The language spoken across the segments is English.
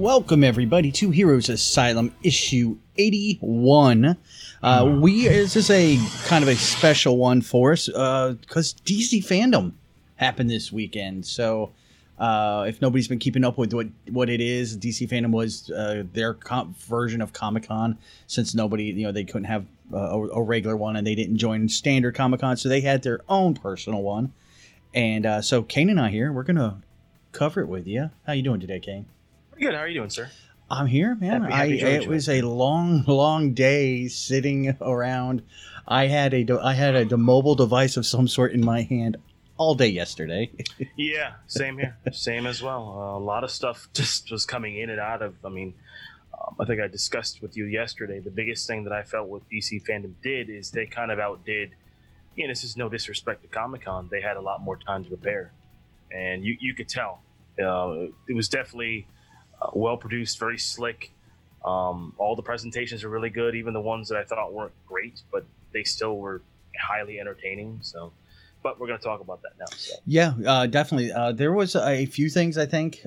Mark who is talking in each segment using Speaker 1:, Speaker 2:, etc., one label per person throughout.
Speaker 1: Welcome everybody to Heroes Asylum issue 81. This is a kind of a special one for us because DC Fandom happened this weekend. So if nobody's been keeping up with what it is, DC Fandom was their version of Comic-Con, since nobody, they couldn't have a regular one and they didn't join standard Comic-Con, so they had their own personal one. And so Kane and I here, we're gonna cover it with you. How you doing today, Kane?
Speaker 2: Good. How are you doing, sir?
Speaker 1: I'm here, man.
Speaker 2: Happy
Speaker 1: it was a long day sitting around. I had a mobile device of some sort in my hand all day yesterday.
Speaker 2: Yeah, same here. Same as well. A lot of stuff just was coming in and out of. I think I discussed with you yesterday. The biggest thing that I felt what DC Fandom did is they kind of outdid. This is no disrespect to Comic-Con. They had a lot more time to prepare, and you could tell. It was definitely well produced, very slick. All the presentations are really good, even the ones that I thought weren't great, but they still were highly entertaining. So, but we're going to talk about that now. So.
Speaker 1: Yeah, definitely. There was a few things, I think.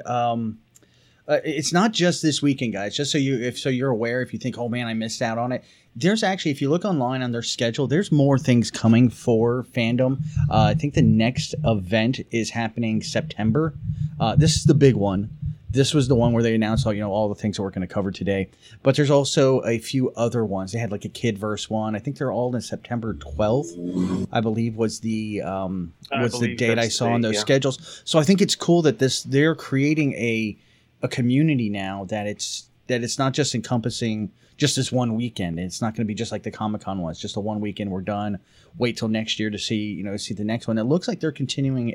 Speaker 1: It's not just this weekend, guys. Just so you're aware, if you think, oh man, I missed out on it. There's actually, if you look online on their schedule, there's more things coming for Fandom. I think the next event is happening September. This is the big one. This was the one where they announced all the things that we're going to cover today. But there's also a few other ones. They had like a Kidverse one. I think they're all in September 12th, I believe was the date I saw on those schedules. So I think it's cool that they're creating a community now that it's not just encompassing just this one weekend. It's not going to be just like the Comic-Con one. It's just a one weekend. We're done. Wait till next year to see the next one. It looks like they're continuing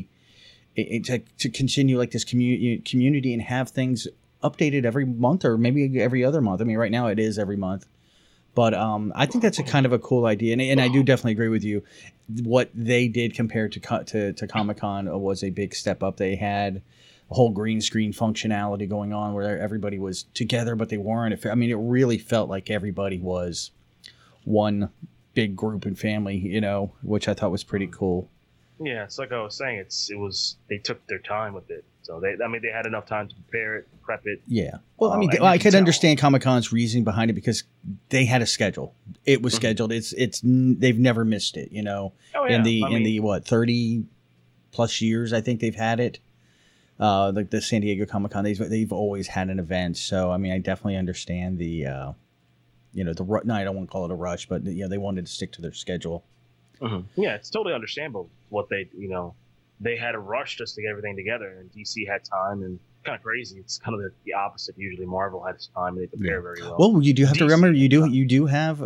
Speaker 1: to continue like this community and have things updated every month or maybe every other month. I mean, right now it is every month, but I think that's a kind of a cool idea. And I do definitely agree with you. What they did compared to Comic-Con was a big step up. They had a whole green screen functionality going on where everybody was together, but they weren't. It really felt like everybody was one big group and family, which I thought was pretty cool.
Speaker 2: Yeah, it's like I was saying. They took their time with it, so they had enough time to prepare it, prep it.
Speaker 1: Yeah, well, I could understand Comic-Con's reasoning behind it because they had a schedule. It was scheduled. They've never missed it. Oh, yeah. In the 30 plus years I think they've had it. Like the San Diego Comic-Con, they've always had an event. So I definitely understand the I don't want to call it a rush, but they wanted to stick to their schedule.
Speaker 2: Mm-hmm. Yeah, it's totally understandable what they had a rush just to get everything together, and DC had time, and kind of crazy. It's kind of the opposite. Usually Marvel has time and they prepare very well.
Speaker 1: Well, you do have to remember you do have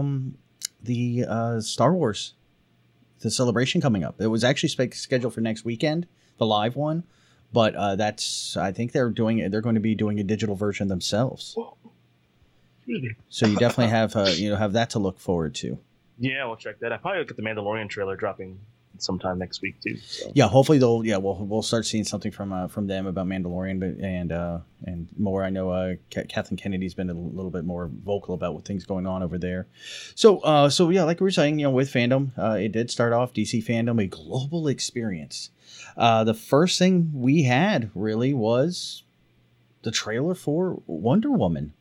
Speaker 1: the Star Wars, the celebration coming up. It was actually scheduled for next weekend, the live one, but I think they're going to be doing a digital version themselves. So you definitely have that to look forward to.
Speaker 2: Yeah, we'll check that. I'll probably look at the Mandalorian trailer dropping sometime next week too. So.
Speaker 1: Yeah, hopefully we'll start seeing something from them about Mandalorian, and more. I know Kathleen Kennedy's been a little bit more vocal about what things going on over there. So yeah, like we were saying, with Fandom, it did start off DC Fandom, a global experience. The first thing we had really was the trailer for Wonder Woman.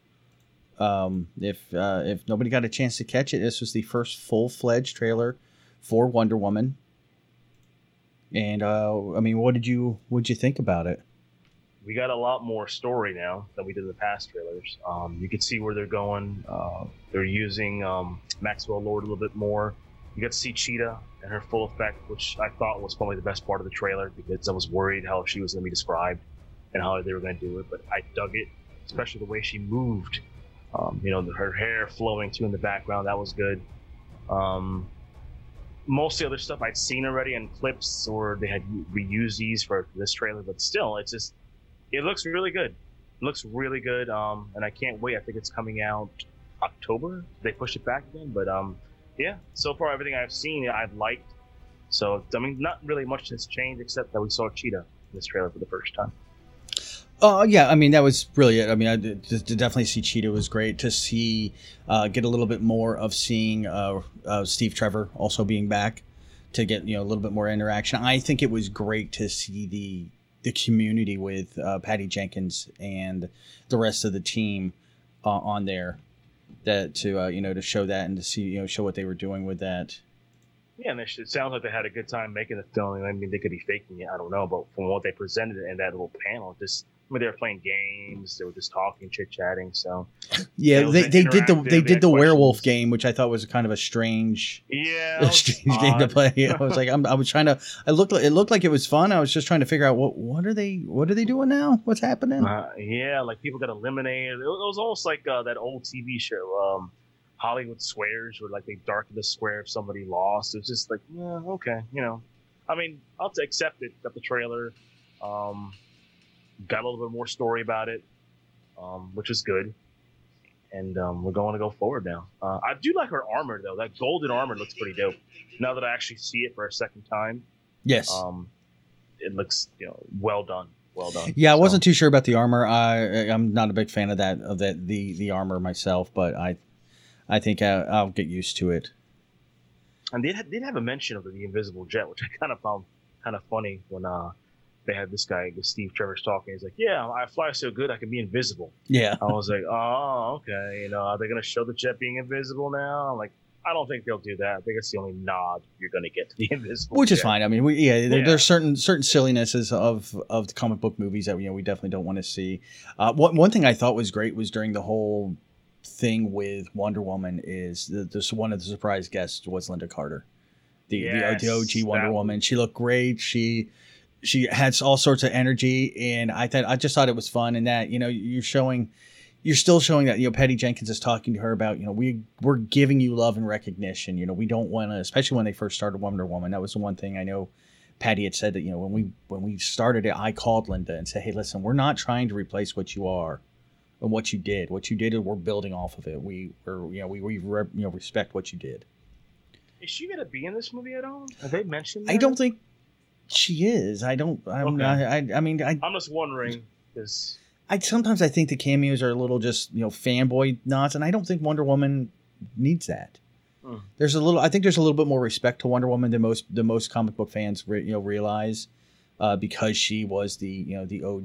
Speaker 1: If nobody got a chance to catch it, this was the first full-fledged trailer for Wonder Woman. And what did you think about it?
Speaker 2: We got a lot more story now than we did in the past trailers. You can see where they're going. They're using Maxwell Lord a little bit more. You got to see Cheetah and her full effect, which I thought was probably the best part of the trailer because I was worried how she was going to be described and how they were going to do it. But I dug it, especially the way she moved. Her hair flowing too in the background, that was good. Most of the other stuff I'd seen already in clips, or they had reused these for this trailer, but still, it looks really good. It looks really good, and I can't wait. I think it's coming out October. They pushed it back again, but yeah. So far, everything I've seen, I've liked. So not really much has changed except that we saw Cheetah in this trailer for the first time.
Speaker 1: Yeah, that was really it. To definitely see Cheetah was great. To see, get a little bit more of seeing Steve Trevor also being back, to get a little bit more interaction. I think it was great to see the community with Patty Jenkins and the rest of the team on there, that to to show that and to see show what they were doing with that.
Speaker 2: Yeah, and it sounds like they had a good time making the film. I mean, they could be faking it. I don't know, but from what they presented in that little panel, they were playing games. They were just talking, chit chatting. So
Speaker 1: yeah, they did the werewolf game, which I thought was kind of a strange
Speaker 2: game
Speaker 1: to play. I was like, I was trying to. It looked like it was fun. I was just trying to figure out what are they doing now? What's happening?
Speaker 2: Yeah, like people got eliminated. It was almost like that old TV show. Hollywood Squares, where like they darken the square if somebody lost. It was just like, yeah, okay, I mean, I'll accept it. Got the trailer, got a little bit more story about it, which is good, and we're going to go forward now. I do like her armor though. That golden armor looks pretty dope. Now that I actually see it for a second time,
Speaker 1: yes,
Speaker 2: it looks well done. Well done.
Speaker 1: Yeah, I wasn't too sure about the armor. I'm not a big fan of the armor myself, but I think I'll get used to it.
Speaker 2: And they did have a mention of the Invisible Jet, which I kind of found kind of funny when they had this guy, Steve Trevor's talking. He's like, "Yeah, I fly so good I can be invisible."
Speaker 1: Yeah.
Speaker 2: I was like, "Oh, okay. Are they going to show the jet being invisible now?" I'm like, I don't think they'll do that. I think it's the only nod you're going to get to the Invisible
Speaker 1: Which
Speaker 2: Jet.
Speaker 1: is fine. I mean, there's certain sillinesses of the comic book movies that we definitely don't want to see. One thing I thought was great was during the whole thing with Wonder Woman is this one of the surprise guests was Linda Carter, the OG Wonder Woman. She looked great. She had all sorts of energy, and I just thought it was fun. And that you're still showing that Patty Jenkins is talking to her about we're giving you love and recognition. We don't want to, especially when they first started Wonder Woman. That was the one thing I know Patty had said that when we started it, I called Linda and said, hey, listen, we're not trying to replace what you are. And what you did is we're building off of it. We respect what you did.
Speaker 2: Is she gonna be in this movie at all? Have they mentioned that?
Speaker 1: I don't think she is. I'm
Speaker 2: just wondering because
Speaker 1: sometimes I think the cameos are a little just fanboy nods, and I don't think Wonder Woman needs that. I think there's a little bit more respect to Wonder Woman than most comic book fans realize, because she was the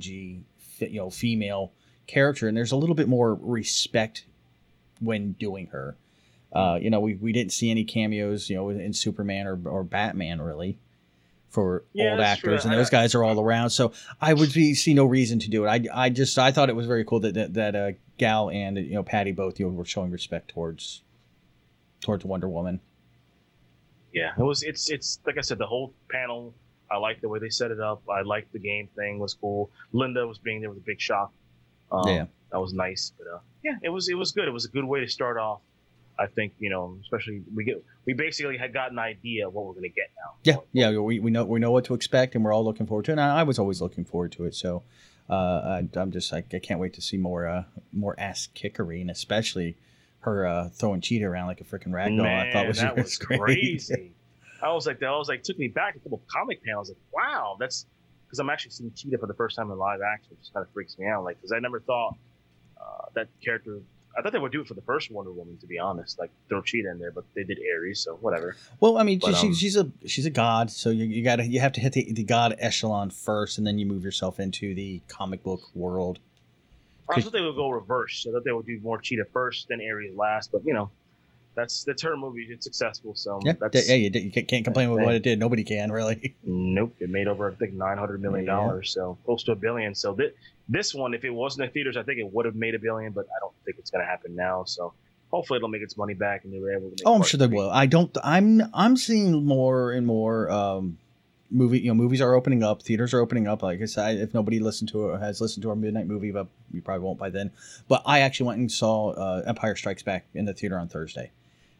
Speaker 1: OG female character, and there's a little bit more respect when doing her. We didn't see any cameos in Superman or Batman really for old actors, and those guys are all around, so I would see no reason to do it. I thought it was very cool that Gal and Patty both were showing respect towards Wonder Woman.
Speaker 2: Yeah, it's like I said, the whole panel, I liked the way they set it up. I liked the game thing, was cool. Linda was being there with a big shock. That was nice, but it was good. It was a good way to start off. I think especially we basically had got an idea of what we're going to get now.
Speaker 1: We know what to expect, and we're all looking forward to it. And I was always looking forward to it, so I'm just like I can't wait to see more ass kickery, and especially her throwing Cheetah around like a freaking ragdoll. I thought was great.
Speaker 2: Crazy. I was like, took me back a couple comic panels. Like, wow, that's. Because I'm actually seeing Cheetah for the first time in live action, which just kind of freaks me out. Like, because I never thought that character. I thought they would do it for the first Wonder Woman, to be honest. Like throw Cheetah in there, but they did Ares, so whatever.
Speaker 1: Well, I mean, she's a god, so you have to hit the god echelon first, and then you move yourself into the comic book world.
Speaker 2: I thought they would go reverse. I thought they would do more Cheetah first, then Ares last. But that's her movie. It's successful, so
Speaker 1: you can't complain with what it did. Nobody can really.
Speaker 2: Nope, it made over I think $900 million, so close to $1 billion. So this one, if it wasn't in theaters, I think it would have made $1 billion, but I don't think it's going to happen now. So hopefully it'll make its money back, and they were able to.
Speaker 1: I'm sure they will. I'm seeing more and more movies are opening up, theaters are opening up. Like I said, if nobody has listened to our midnight movie, but you probably won't by then. But I actually went and saw Empire Strikes Back in the theater on Thursday.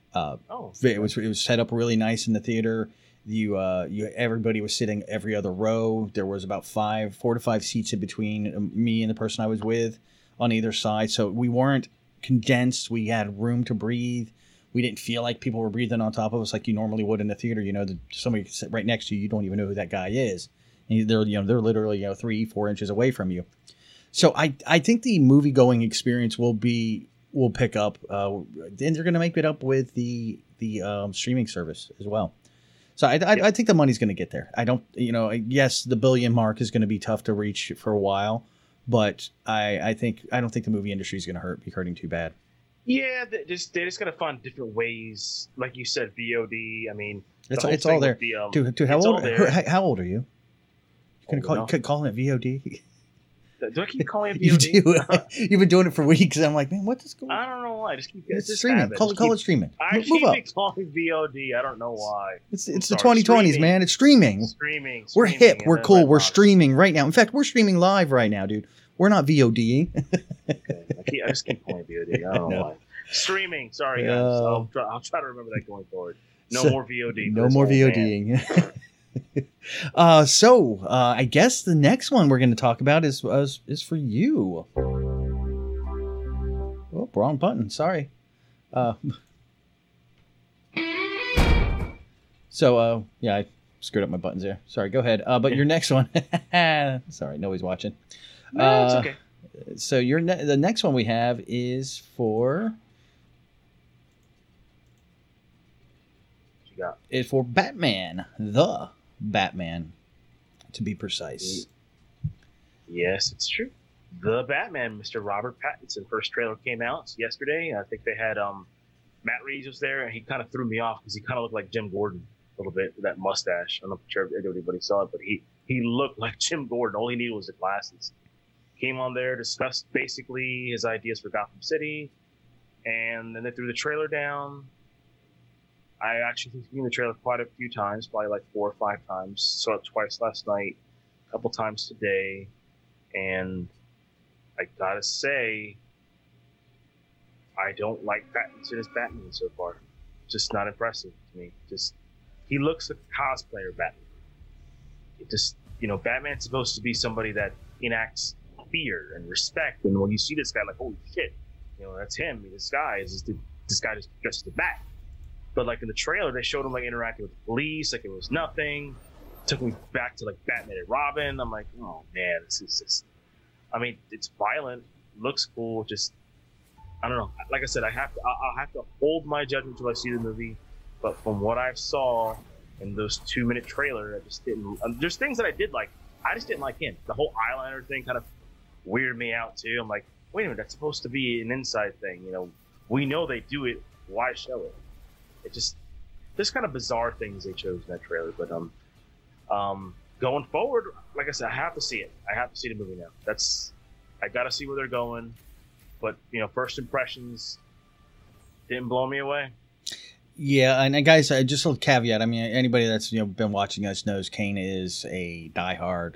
Speaker 1: It was set up really nice in the theater. Everybody was sitting every other row. There was about 4 to 5 seats in between me and the person I was with on either side. So we weren't condensed. We had room to breathe. We didn't feel like people were breathing on top of us like you normally would in the theater. Somebody could sit right next to you. You don't even know who that guy is. And they're literally 3-4 inches away from you. So I think the movie going experience will pick up. Then they're going to make it up with the streaming service as well. So I think the money's going to get there. I don't, yes, the billion mark is going to be tough to reach for a while, but I don't think the movie industry is going to be hurting too bad.
Speaker 2: Yeah, they just got to find different ways. Like you said, VOD. I mean,
Speaker 1: it's all there. Dude, how old are you? You can call it VOD.
Speaker 2: Do I keep calling it VOD?
Speaker 1: You do. You've been doing it for weeks. I'm like, man, what is going on?
Speaker 2: I don't know why. I just keep
Speaker 1: it's streaming. Call it streaming.
Speaker 2: I keep calling VOD. I don't know why.
Speaker 1: It's the 2020s, streaming. Man. It's streaming.
Speaker 2: Streaming.
Speaker 1: We're hip. We're cool. We're streaming right now. In fact, we're streaming live right now, dude. We're not VODing.
Speaker 2: Okay. I just keep calling VOD. I don't know why. Streaming. Sorry, guys. I'll try to remember that going forward. No more VOD.
Speaker 1: No more VODing. So I guess the next one we're going to talk about is for you. Oh, wrong button. Sorry. Yeah, I screwed up my buttons there. Sorry. Go ahead. But your next one. Sorry, nobody's watching.
Speaker 2: No, it's okay.
Speaker 1: So the next one we have is for. What you got? It's for Batman. The Batman, to be precise.
Speaker 2: Yes, it's true. The Batman, Mr. Robert Pattinson. First trailer came out yesterday. I think they had Matt Reeves was there, and he kind of threw me off because he kind of looked like Jim Gordon a little bit with that mustache. I'm not sure if anybody saw it, but he looked like Jim Gordon. All he needed was the glasses. Came on there, discussed basically his ideas for Gotham City, and then they threw the trailer down. I actually seen the trailer quite a few times, probably like 4 or 5 times. Saw it twice last night, a couple times today, and I gotta say, I don't like Pattinson as Batman so far. Just not impressive to me. He looks like a cosplayer Batman. Batman's supposed to be somebody that enacts fear and respect, and when you see this guy, like, holy shit, that's him. This guy just dressed as a bat. But like in the trailer, they showed him like interacting with the police, like it was nothing. Took me back to like Batman and Robin. I'm like, oh man, this is just. I mean, it's violent, looks cool. Just, I don't know. Like I said, I'll have to hold my judgment until I see the movie. But from what I saw in those 2-minute trailer, I just didn't. There's things that I did like. I just didn't like him. The whole eyeliner thing kind of weirded me out too. I'm like, wait a minute, that's supposed to be an inside thing. We know they do it. Why show it? There's kind of bizarre things they chose in that trailer, but going forward, like I said, I have to see it. I have to see the movie now. I got to see where they're going, but first impressions didn't blow me away.
Speaker 1: Yeah, and guys, just a little caveat. I mean, anybody that's been watching us knows Kane is a diehard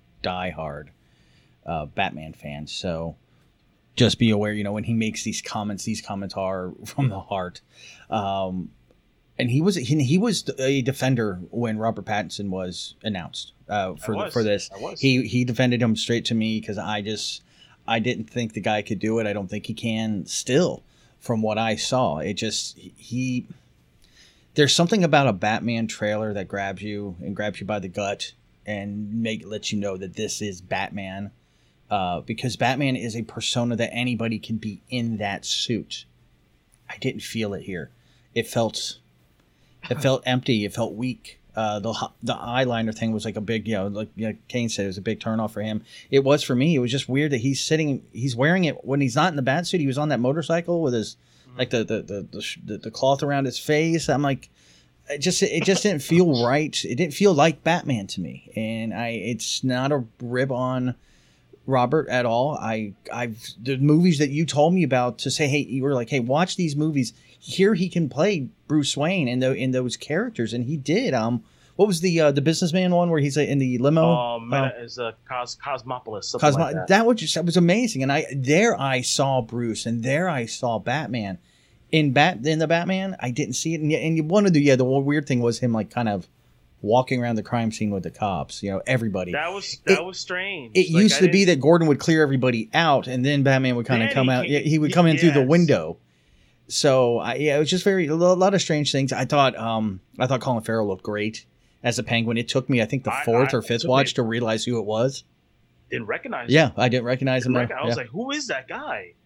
Speaker 1: Batman fan. So just be aware, when he makes these comments are from the heart. And he was a defender when Robert Pattinson was announced for this. He defended him straight to me because I didn't think the guy could do it. I don't think he can still, from what I saw. It just there's something about a Batman trailer that grabs you by the gut and lets you know that this is Batman, because Batman is a persona that anybody can be in that suit. I didn't feel it here. It felt empty. It felt weak. The eyeliner thing was like a big, like Kane said, it was a big turnoff for him. It was for me. It was just weird that he's wearing it when he's not in the bat suit. He was on that motorcycle with his like the cloth around his face. I'm like, it just didn't feel right. It didn't feel like Batman to me. And it's not a rib on Robert at all. The movies that you told me about to say, hey, you were like, hey, watch these movies. Here he can play Bruce Wayne in those characters, and he did. What was the businessman one where he's in the limo?
Speaker 2: Is Cosmopolis.
Speaker 1: That was amazing, and I saw Bruce, and there I saw Batman. In the Batman, I didn't see it, and one of the weird thing was him like kind of walking around the crime scene with the cops. Everybody.
Speaker 2: That was strange.
Speaker 1: It used to be that Gordon would clear everybody out, and then Batman would kind of come out. He would come in through the window. So it was just a lot of strange things. I thought Colin Farrell looked great as a Penguin. It took me, I think, the fourth or fifth watch to realize who it was.
Speaker 2: Didn't recognize him.
Speaker 1: Yeah, I didn't recognize him.
Speaker 2: I was like, who is that guy?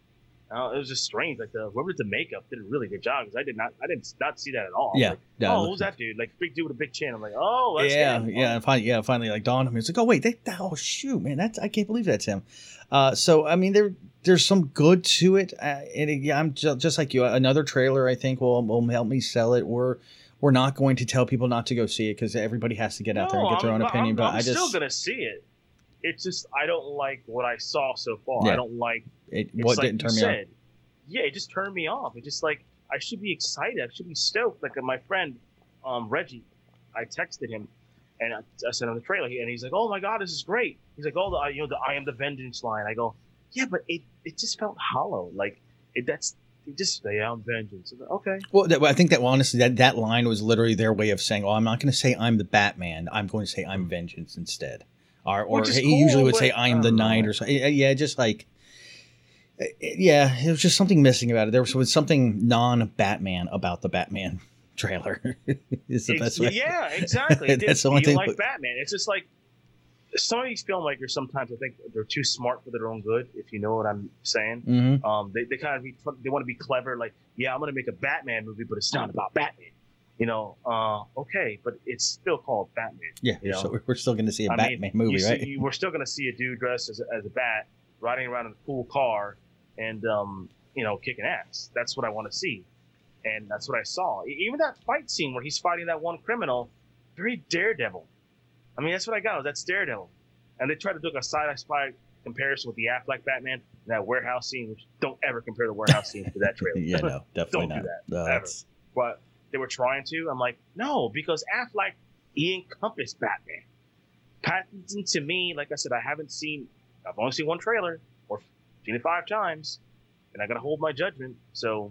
Speaker 2: It was just strange. Like whoever did the makeup did a really good job because I did not see that at all.
Speaker 1: Yeah.
Speaker 2: Like,
Speaker 1: Yeah.
Speaker 2: who's that dude? Like big dude with a big chin. I'm like, oh, that's
Speaker 1: Yeah,
Speaker 2: him.
Speaker 1: yeah, finally, like dawned on me. It's like, oh wait, oh shoot, man, I can't believe that's him. So I mean, there's some good to it. And yeah, I'm just like you. Another trailer, I think, will help me sell it. We're not going to tell people not to go see it because everybody has to get out there and get their own opinion.
Speaker 2: I'm still gonna see it. It's just I don't like what I saw so far. Yeah. I don't like
Speaker 1: it. What didn't turn me on?
Speaker 2: Yeah, it just turned me off. It just like I should be excited. I should be stoked. Like my friend Reggie, I texted him and I sent him the trailer, and he's like, "Oh my god, this is great." He's like, "Oh, the I am the vengeance line." I go, "Yeah, but it just felt hollow. Like it just say I'm vengeance." Like, okay.
Speaker 1: Well, I think that honestly, that line was literally their way of saying, "Oh, I'm not going to say I'm the Batman. I'm going to say I'm vengeance instead." Or he cool, usually would say I am the Knight or something. Yeah, just like. Yeah, it was just something missing about it. There was something non-Batman about the Batman trailer. Is the best way.
Speaker 2: Yeah, exactly. That's the only thing. Like Batman, it's just like some of these filmmakers. Sometimes I think they're too smart for their own good. If you know what I'm saying, they kind of they want to be clever. Like, yeah, I'm going to make a Batman movie, but it's not about Batman. Okay, but it's still called Batman.
Speaker 1: Yeah, so we're still going to see a Batman movie, right?
Speaker 2: We're still going to see a dude dressed as a bat riding around in a cool car and kicking ass. That's what I want to see, and that's what I saw. Even that fight scene where he's fighting that one criminal, very Daredevil. I mean, that's what I got. That's Daredevil, and they tried to do a side-by-side comparison with the Affleck Batman and that warehouse scene, which don't ever compare the warehouse scene to that trailer.
Speaker 1: Yeah, no, definitely
Speaker 2: don't
Speaker 1: not.
Speaker 2: Do that ever. But they were trying to. I'm like, no, because Affleck, he encompassed Batman. Pattinson, to me, like I said, I've only seen one trailer or seen it 5 times, and I got to hold my judgment. So,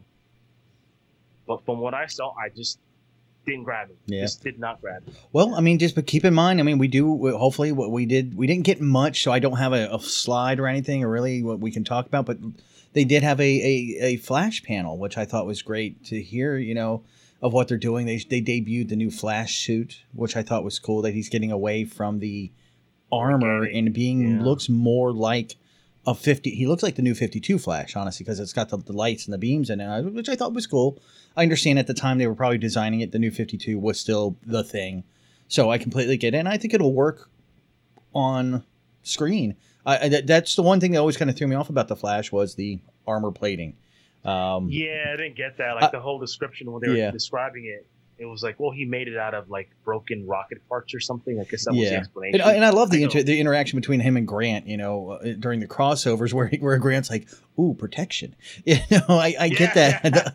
Speaker 2: but from what I saw, I just didn't grab it.
Speaker 1: Yeah.
Speaker 2: Just did not grab it.
Speaker 1: Well, I mean, but keep in mind, I mean, hopefully what we didn't get much, so I don't have a slide or anything or really what we can talk about, but they did have a Flash panel, which I thought was great to hear, of what they're doing. They debuted the new Flash suit, which I thought was cool, that he's getting away from the armor and looks more like he looks like the new 52 Flash, honestly, because it's got the lights and the beams in it, which I thought was cool. I understand at the time they were probably designing it, the new 52 was still the thing. So I completely get it, and I think it'll work on screen. That's the one thing that always kind of threw me off about the Flash was the armor plating.
Speaker 2: I didn't get that. Like the whole description when they were describing it, it was like, well, he made it out of like broken rocket parts or something. I guess that was the explanation.
Speaker 1: And I love the interaction between him and Grant, during the crossovers where Grant's like, ooh, protection. I get that.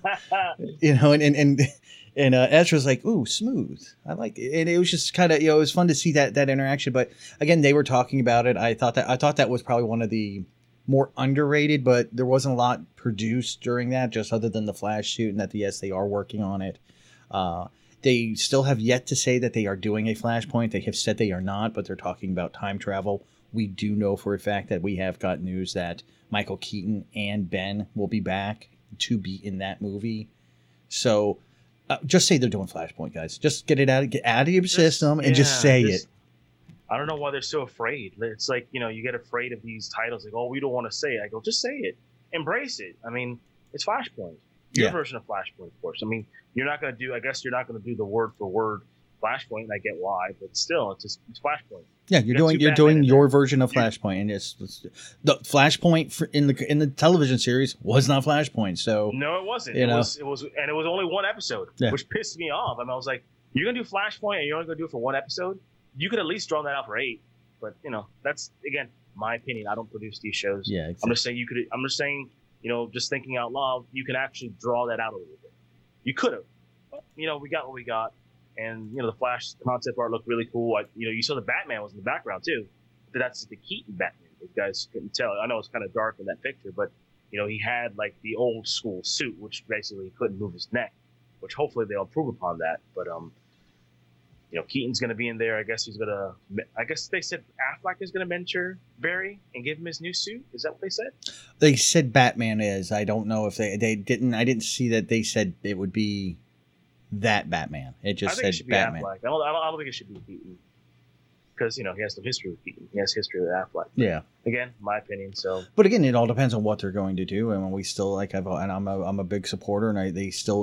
Speaker 1: And Ezra's like, ooh, smooth. I like it. And it was just kind of, it was fun to see that interaction. But again, they were talking about it. I thought that was probably one of the more underrated, but there wasn't a lot produced during that, just other than the Flash suit, and that they are working on it. They still have yet to say that they are doing a Flashpoint. They have said they are not, but they're talking about time travel. We do know for a fact that we have got news that Michael Keaton and Ben will be back to be in that movie. So just say they're doing Flashpoint, guys. Just get it out of your system and just say it.
Speaker 2: I don't know why they're so afraid. It's like, you get afraid of these titles. Like, oh, we don't want to say it. I go, just say it. Embrace it. I mean, it's Flashpoint. Your version of Flashpoint, of course. I mean, you're not going to do the word for word Flashpoint, and I get why, but still, it's Flashpoint.
Speaker 1: Yeah, you're doing your version of Flashpoint, and it's the Flashpoint in the television series was not Flashpoint. So
Speaker 2: no, it wasn't. It was only one episode, which pissed me off. I mean, I was like, you're gonna do Flashpoint, and you're only gonna do it for one episode. You could at least draw that out for 8, but that's again my opinion. I don't produce these shows.
Speaker 1: Yeah, exactly.
Speaker 2: I'm just saying. Just thinking out loud, you can actually draw that out a little bit. You could have, but we got what we got, and the Flash concept art looked really cool. You saw the Batman was in the background too, but that's the Keaton Batman. You guys couldn't tell. I know it's kind of dark in that picture, but he had like the old school suit, which basically he couldn't move his neck. Which hopefully they'll improve upon that. But Keaton's going to be in there. I guess they said Affleck is going to mentor Barry and give him his new suit. Is that what they said?
Speaker 1: They said Batman is. I don't know if they didn't. I didn't see that they said it would be that Batman. It just said Batman.
Speaker 2: I don't think it should be Keaton. because he has no history with Keaton. He has history with Affleck.
Speaker 1: Yeah.
Speaker 2: Again, my opinion. So,
Speaker 1: but again, it all depends on what they're going to do, and we still and I'm a big supporter, and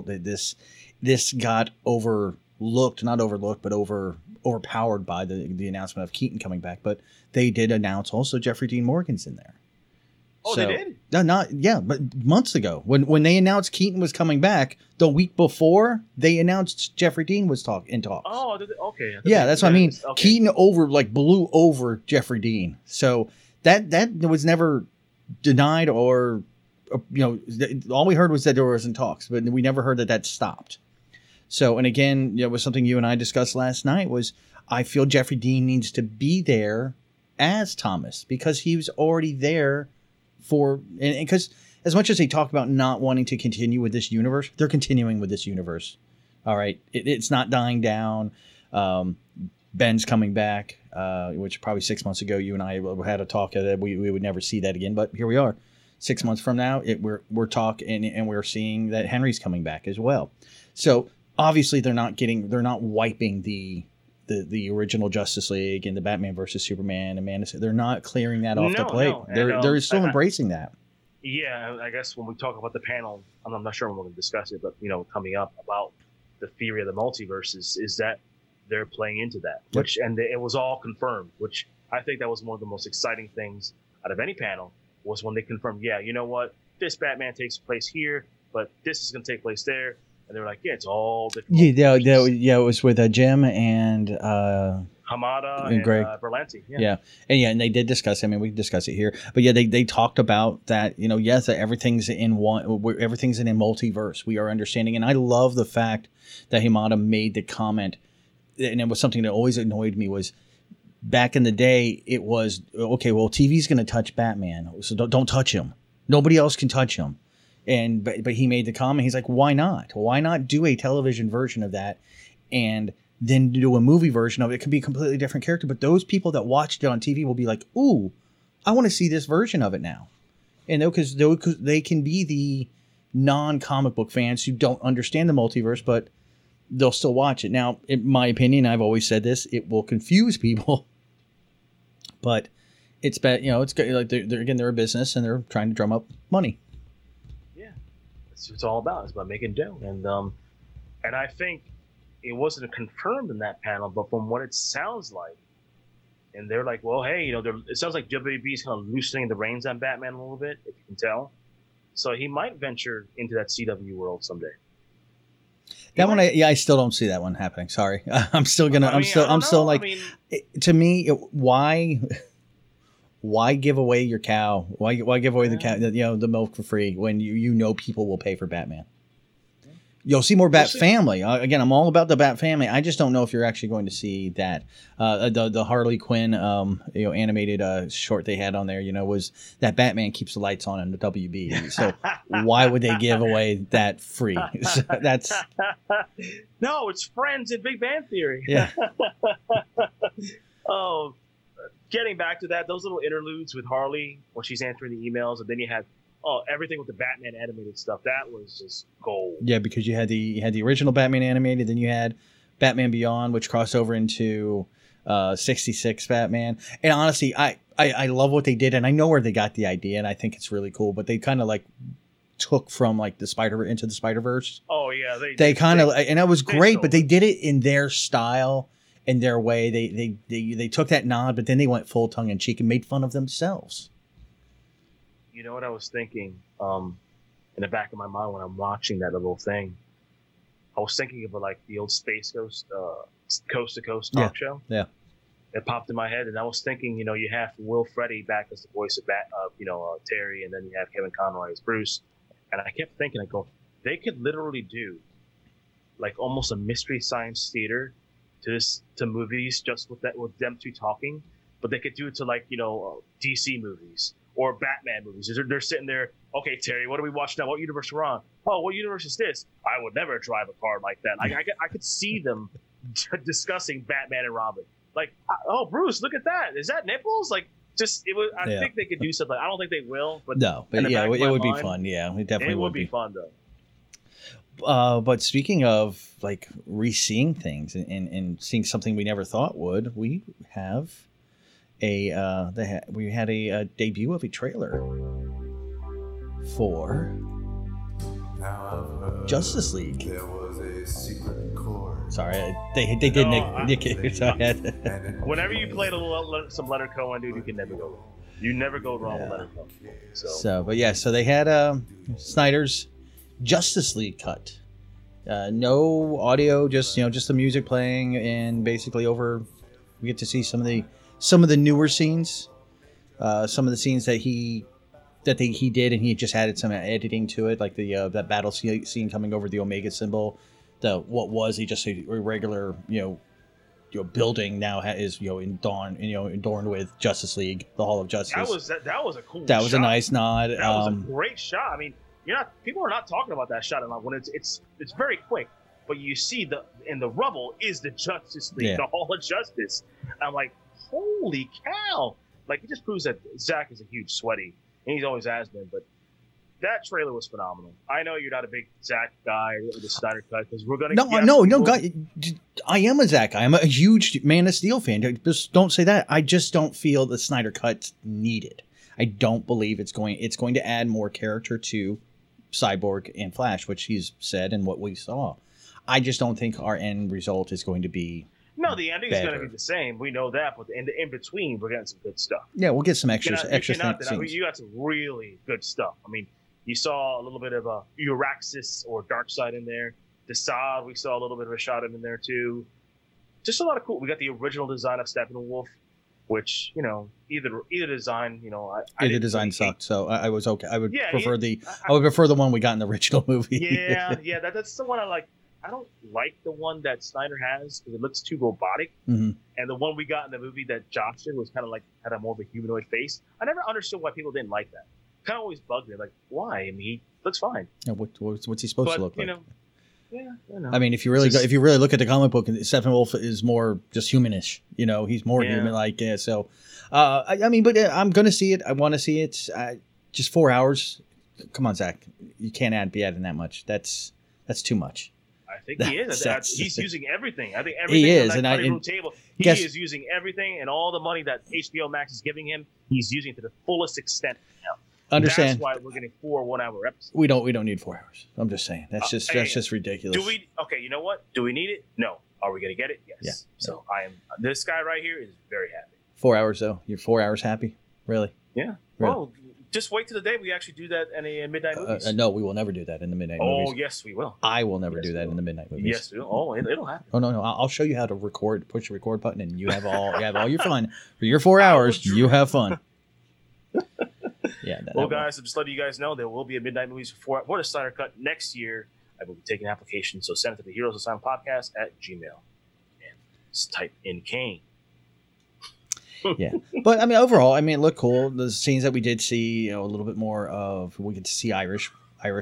Speaker 1: this got not overlooked, but overpowered by the announcement of Keaton coming back. But they did announce also Jeffrey Dean Morgan's in there.
Speaker 2: Oh, so, they did?
Speaker 1: But months ago when they announced Keaton was coming back, the week before they announced Jeffrey Dean was in talks.
Speaker 2: Oh, okay.
Speaker 1: Yeah, that's what I mean. Okay. Keaton blew over Jeffrey Dean, so that was never denied or all we heard was that there was in talks, but we never heard that stopped. So, and again, it was something you and I discussed last night. Was I feel Jeffrey Dean needs to be there as Thomas because he was already there. Because as much as they talk about not wanting to continue with this universe, they're continuing with this universe. All right. It's not dying down. Ben's coming back, which probably 6 months ago, you and I had a talk that we would never see that again. But here we are 6 months from now. We're talking and we're seeing that Henry's coming back as well. So obviously they're not wiping the original Justice League and the Batman versus Superman and they're not clearing that off the plate. No. They're still embracing that.
Speaker 2: Yeah, I guess when we talk about the panel, I'm not sure when we're going to discuss it, but coming up about the theory of the multiverse is that they're playing into that, it was all confirmed, which I think that was one of the most exciting things out of any panel was when they confirmed, you know what, this Batman takes place here, but this is going to take place there. And they were like, it's all different.
Speaker 1: It was with Jim and
Speaker 2: Hamada and
Speaker 1: Greg
Speaker 2: Berlanti.
Speaker 1: And they did discuss. I mean, we can discuss it here, but they talked about that. Yes, that everything's in everything's in a multiverse. We are understanding, and I love the fact that Hamada made the comment, and it was something that always annoyed me was back in the day. It was okay. Well, TV's going to touch Batman, so don't touch him. Nobody else can touch him. But he made the comment. He's like, why not? Why not do a television version of that, and then do a movie version of it? It could be a completely different character. But those people that watched it on TV will be like, ooh, I want to see this version of it now. And because they can be the non-comic book fans who don't understand the multiverse, but they'll still watch it. Now, in my opinion, I've always said this: it will confuse people. But it's bad. It's like they're a business and they're trying to drum up money.
Speaker 2: It's all about. It's about making dough, and I think it wasn't confirmed in that panel, but from what it sounds like, and they're like, well, hey, it sounds like WB is kind of loosening the reins on Batman a little bit, if you can tell. So he might venture into that CW world someday.
Speaker 1: I still don't see that one happening. Sorry, I'm still gonna. To me, why give away your cow? Why give away the cow? The milk for free when people will pay for Batman. You'll see more Bat Family. Again, I'm all about the Bat Family. I just don't know if you're actually going to see that. The Harley Quinn, animated short they had on there, was that Batman keeps the lights on in the WB. So why would they give away that free? So that's
Speaker 2: no, it's Friends and Big Bang Theory.
Speaker 1: Yeah.
Speaker 2: Oh. Getting back to that, those little interludes with Harley when she's answering the emails, and then you had everything with the Batman animated stuff. That was just gold.
Speaker 1: Yeah, because you had the original Batman animated, then you had Batman Beyond, which crossed over into 66 Batman. And honestly, I love what they did, and I know where they got the idea, and I think it's really cool. But they kind of took from into the Spider-Verse.
Speaker 2: Oh yeah,
Speaker 1: they kind of, and that was great. But they did it in their style. In their way, they took that nod, but then they went full tongue in cheek and made fun of themselves.
Speaker 2: You know what I was thinking? In the back of my mind when I'm watching that little thing, I was thinking of the old Space Ghost, Coast to Coast talk show.
Speaker 1: Yeah,
Speaker 2: it popped in my head, and I was thinking, you have Will Friedle back as the voice of Terry, and then you have Kevin Conroy as Bruce, and I kept thinking, they could literally do almost a Mystery Science Theater to movies just with them two talking, but they could do it to DC movies or Batman movies. They're sitting there, okay, Terry, what are we watching now? What universe we're on? Oh, what universe is this? I would never drive a car like that. I could see them discussing Batman and Robin. Oh, Bruce, look at that. Is that nipples? I think they could do something. I don't think they will, but
Speaker 1: no, but yeah, it would be fun. Yeah, it definitely
Speaker 2: would be fun though.
Speaker 1: But speaking of like re-seeing things and seeing something we never thought would, we have we had a debut of a trailer for Justice League.
Speaker 3: There was a secret chord.
Speaker 1: Sorry, they did Nick. So I had
Speaker 2: Whenever you played some Leonard Cohen, dude, you can never go wrong. You never go wrong with Leonard Cohen.
Speaker 1: So they had Snyder's Justice League cut. No audio, just the music playing, and basically we get to see some of the newer scenes, some of the scenes that he did, and he just added some editing to it, like the that battle scene coming over the Omega symbol. What was just a regular building now is adorned with Justice League, the Hall of Justice.
Speaker 2: That was a cool.
Speaker 1: That was
Speaker 2: shot.
Speaker 1: a nice nod.
Speaker 2: That was a great shot. I mean, people are not talking about that shot enough. When it's very quick, but you see in the rubble is the Justice League, the Hall of Justice. I'm like, holy cow! Like, it just proves that Zach is a huge sweaty, and he's always has been. But that trailer was phenomenal. I know you're not a big Zach guy with the Snyder cut, because we're gonna.
Speaker 1: No, guy. I am a Zach guy. I'm a huge Man of Steel fan. Just don't say that. I just don't feel the Snyder cut's needed. I don't believe it's going to add more character to Cyborg and Flash, which he's said and what we saw. I just don't think our end result is going to be.
Speaker 2: No, the ending is going to be the same. We know that, but in between, we're getting some good stuff.
Speaker 1: Yeah, we'll get some extra scenes.
Speaker 2: You got some really good stuff. I mean, you saw a little bit of a Euraxis or Darkseid in there. Desaad, we saw a little bit of a shot of him in there too. Just a lot of cool. We got the original design of Steppenwolf, which either design,
Speaker 1: either design sucked. So I was okay. I would prefer the one we got in the original movie.
Speaker 2: Yeah, that's the one I like. I don't like the one that Snyder has because it looks too robotic.
Speaker 1: Mm-hmm.
Speaker 2: And the one we got in the movie that Josh did was kind of like had a more of a humanoid face. I never understood why people didn't like that. Kind of always bugged me. Like, why? I mean, he looks fine.
Speaker 1: Yeah, what's he supposed to look like?
Speaker 2: I
Speaker 1: mean, if you really look at the comic book, Steppenwolf is more just humanish. He's more human-like. Yeah. So, but I'm gonna see it. I want to see it. Just 4 hours. Come on, Zach. You can't be adding that much. That's too much.
Speaker 2: I think he is. He's using everything. I think everything he is, on that cutting room table. He is using everything, and all the money that HBO Max is giving him, he's using to the fullest extent now.
Speaker 1: Understand?
Speaker 2: That's why we're getting 4 1-hour episodes.
Speaker 1: We don't need 4 hours. I'm just saying that's just ridiculous.
Speaker 2: Do we? Okay, you know what? Do we need it? No. Are we going to get it? Yes.
Speaker 1: Yeah.
Speaker 2: So I am. This guy right here is very happy.
Speaker 1: 4 hours though. You're 4 hours happy? Really?
Speaker 2: Yeah.
Speaker 1: Really?
Speaker 2: Well, just wait till the day we actually do that in a midnight movies.
Speaker 1: No, we will never do that in the midnight movies.
Speaker 2: Oh, yes, we will.
Speaker 1: I will never do that in the midnight movies.
Speaker 2: Yes, we will. Oh, it'll happen.
Speaker 1: Oh no, I'll show you how to record. Push the record button, and you have all your fun for your 4 hours. You have fun. Yeah.
Speaker 2: Well, guys, I'm just letting you guys know there will be a midnight movies for the Snyder Cut next year. I will be taking applications, so send it to the Heroes of Silent Podcast at Gmail, and just type in Kane.
Speaker 1: Yeah, but I mean, overall, it looked cool. The scenes that we did see, a little bit more of. We get to see Iris.
Speaker 2: Hello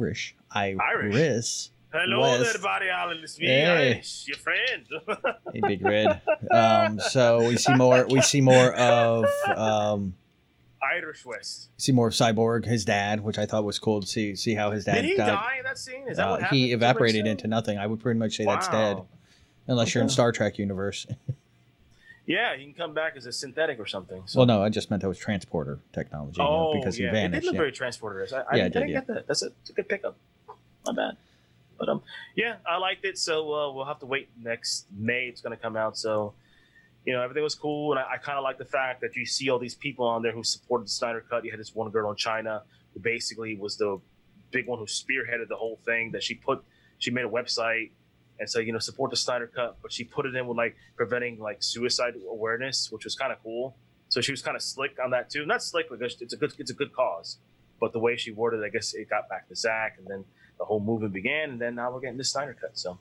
Speaker 1: West.
Speaker 2: there, Body Island. It's me,
Speaker 1: hey.
Speaker 2: Irish, your friend.
Speaker 1: Hey, Big Red. So we see more. We see more of
Speaker 2: Irish West.
Speaker 1: See more of Cyborg, his dad, which I thought was cool to see how his dad
Speaker 2: Did he
Speaker 1: died.
Speaker 2: die in that scene? Is that what happened?
Speaker 1: He evaporated into nothing. I would pretty much say that's dead, unless you're in Star Trek universe.
Speaker 2: Yeah, he can come back as a synthetic or something. So.
Speaker 1: Well, no, I just meant that was transporter technology. Because he vanished.
Speaker 2: It did look very transporter-ish. I didn't get that. That's a good pickup. Not bad. But I liked it. So we'll have to wait next May. It's going to come out. So everything was cool, and I kind of like the fact that you see all these people on there who supported the Snyder Cut. You had this one girl in China who basically was the big one who spearheaded the whole thing. That she made a website. And so, support the Snyder Cut, but she put it in with preventing suicide awareness, which was kind of cool. So she was kind of slick on that too. Not slick because it's a good cause, but the way she worded it, I guess it got back to Zach, and then the whole movement began, and then now we're getting the Snyder Cut. So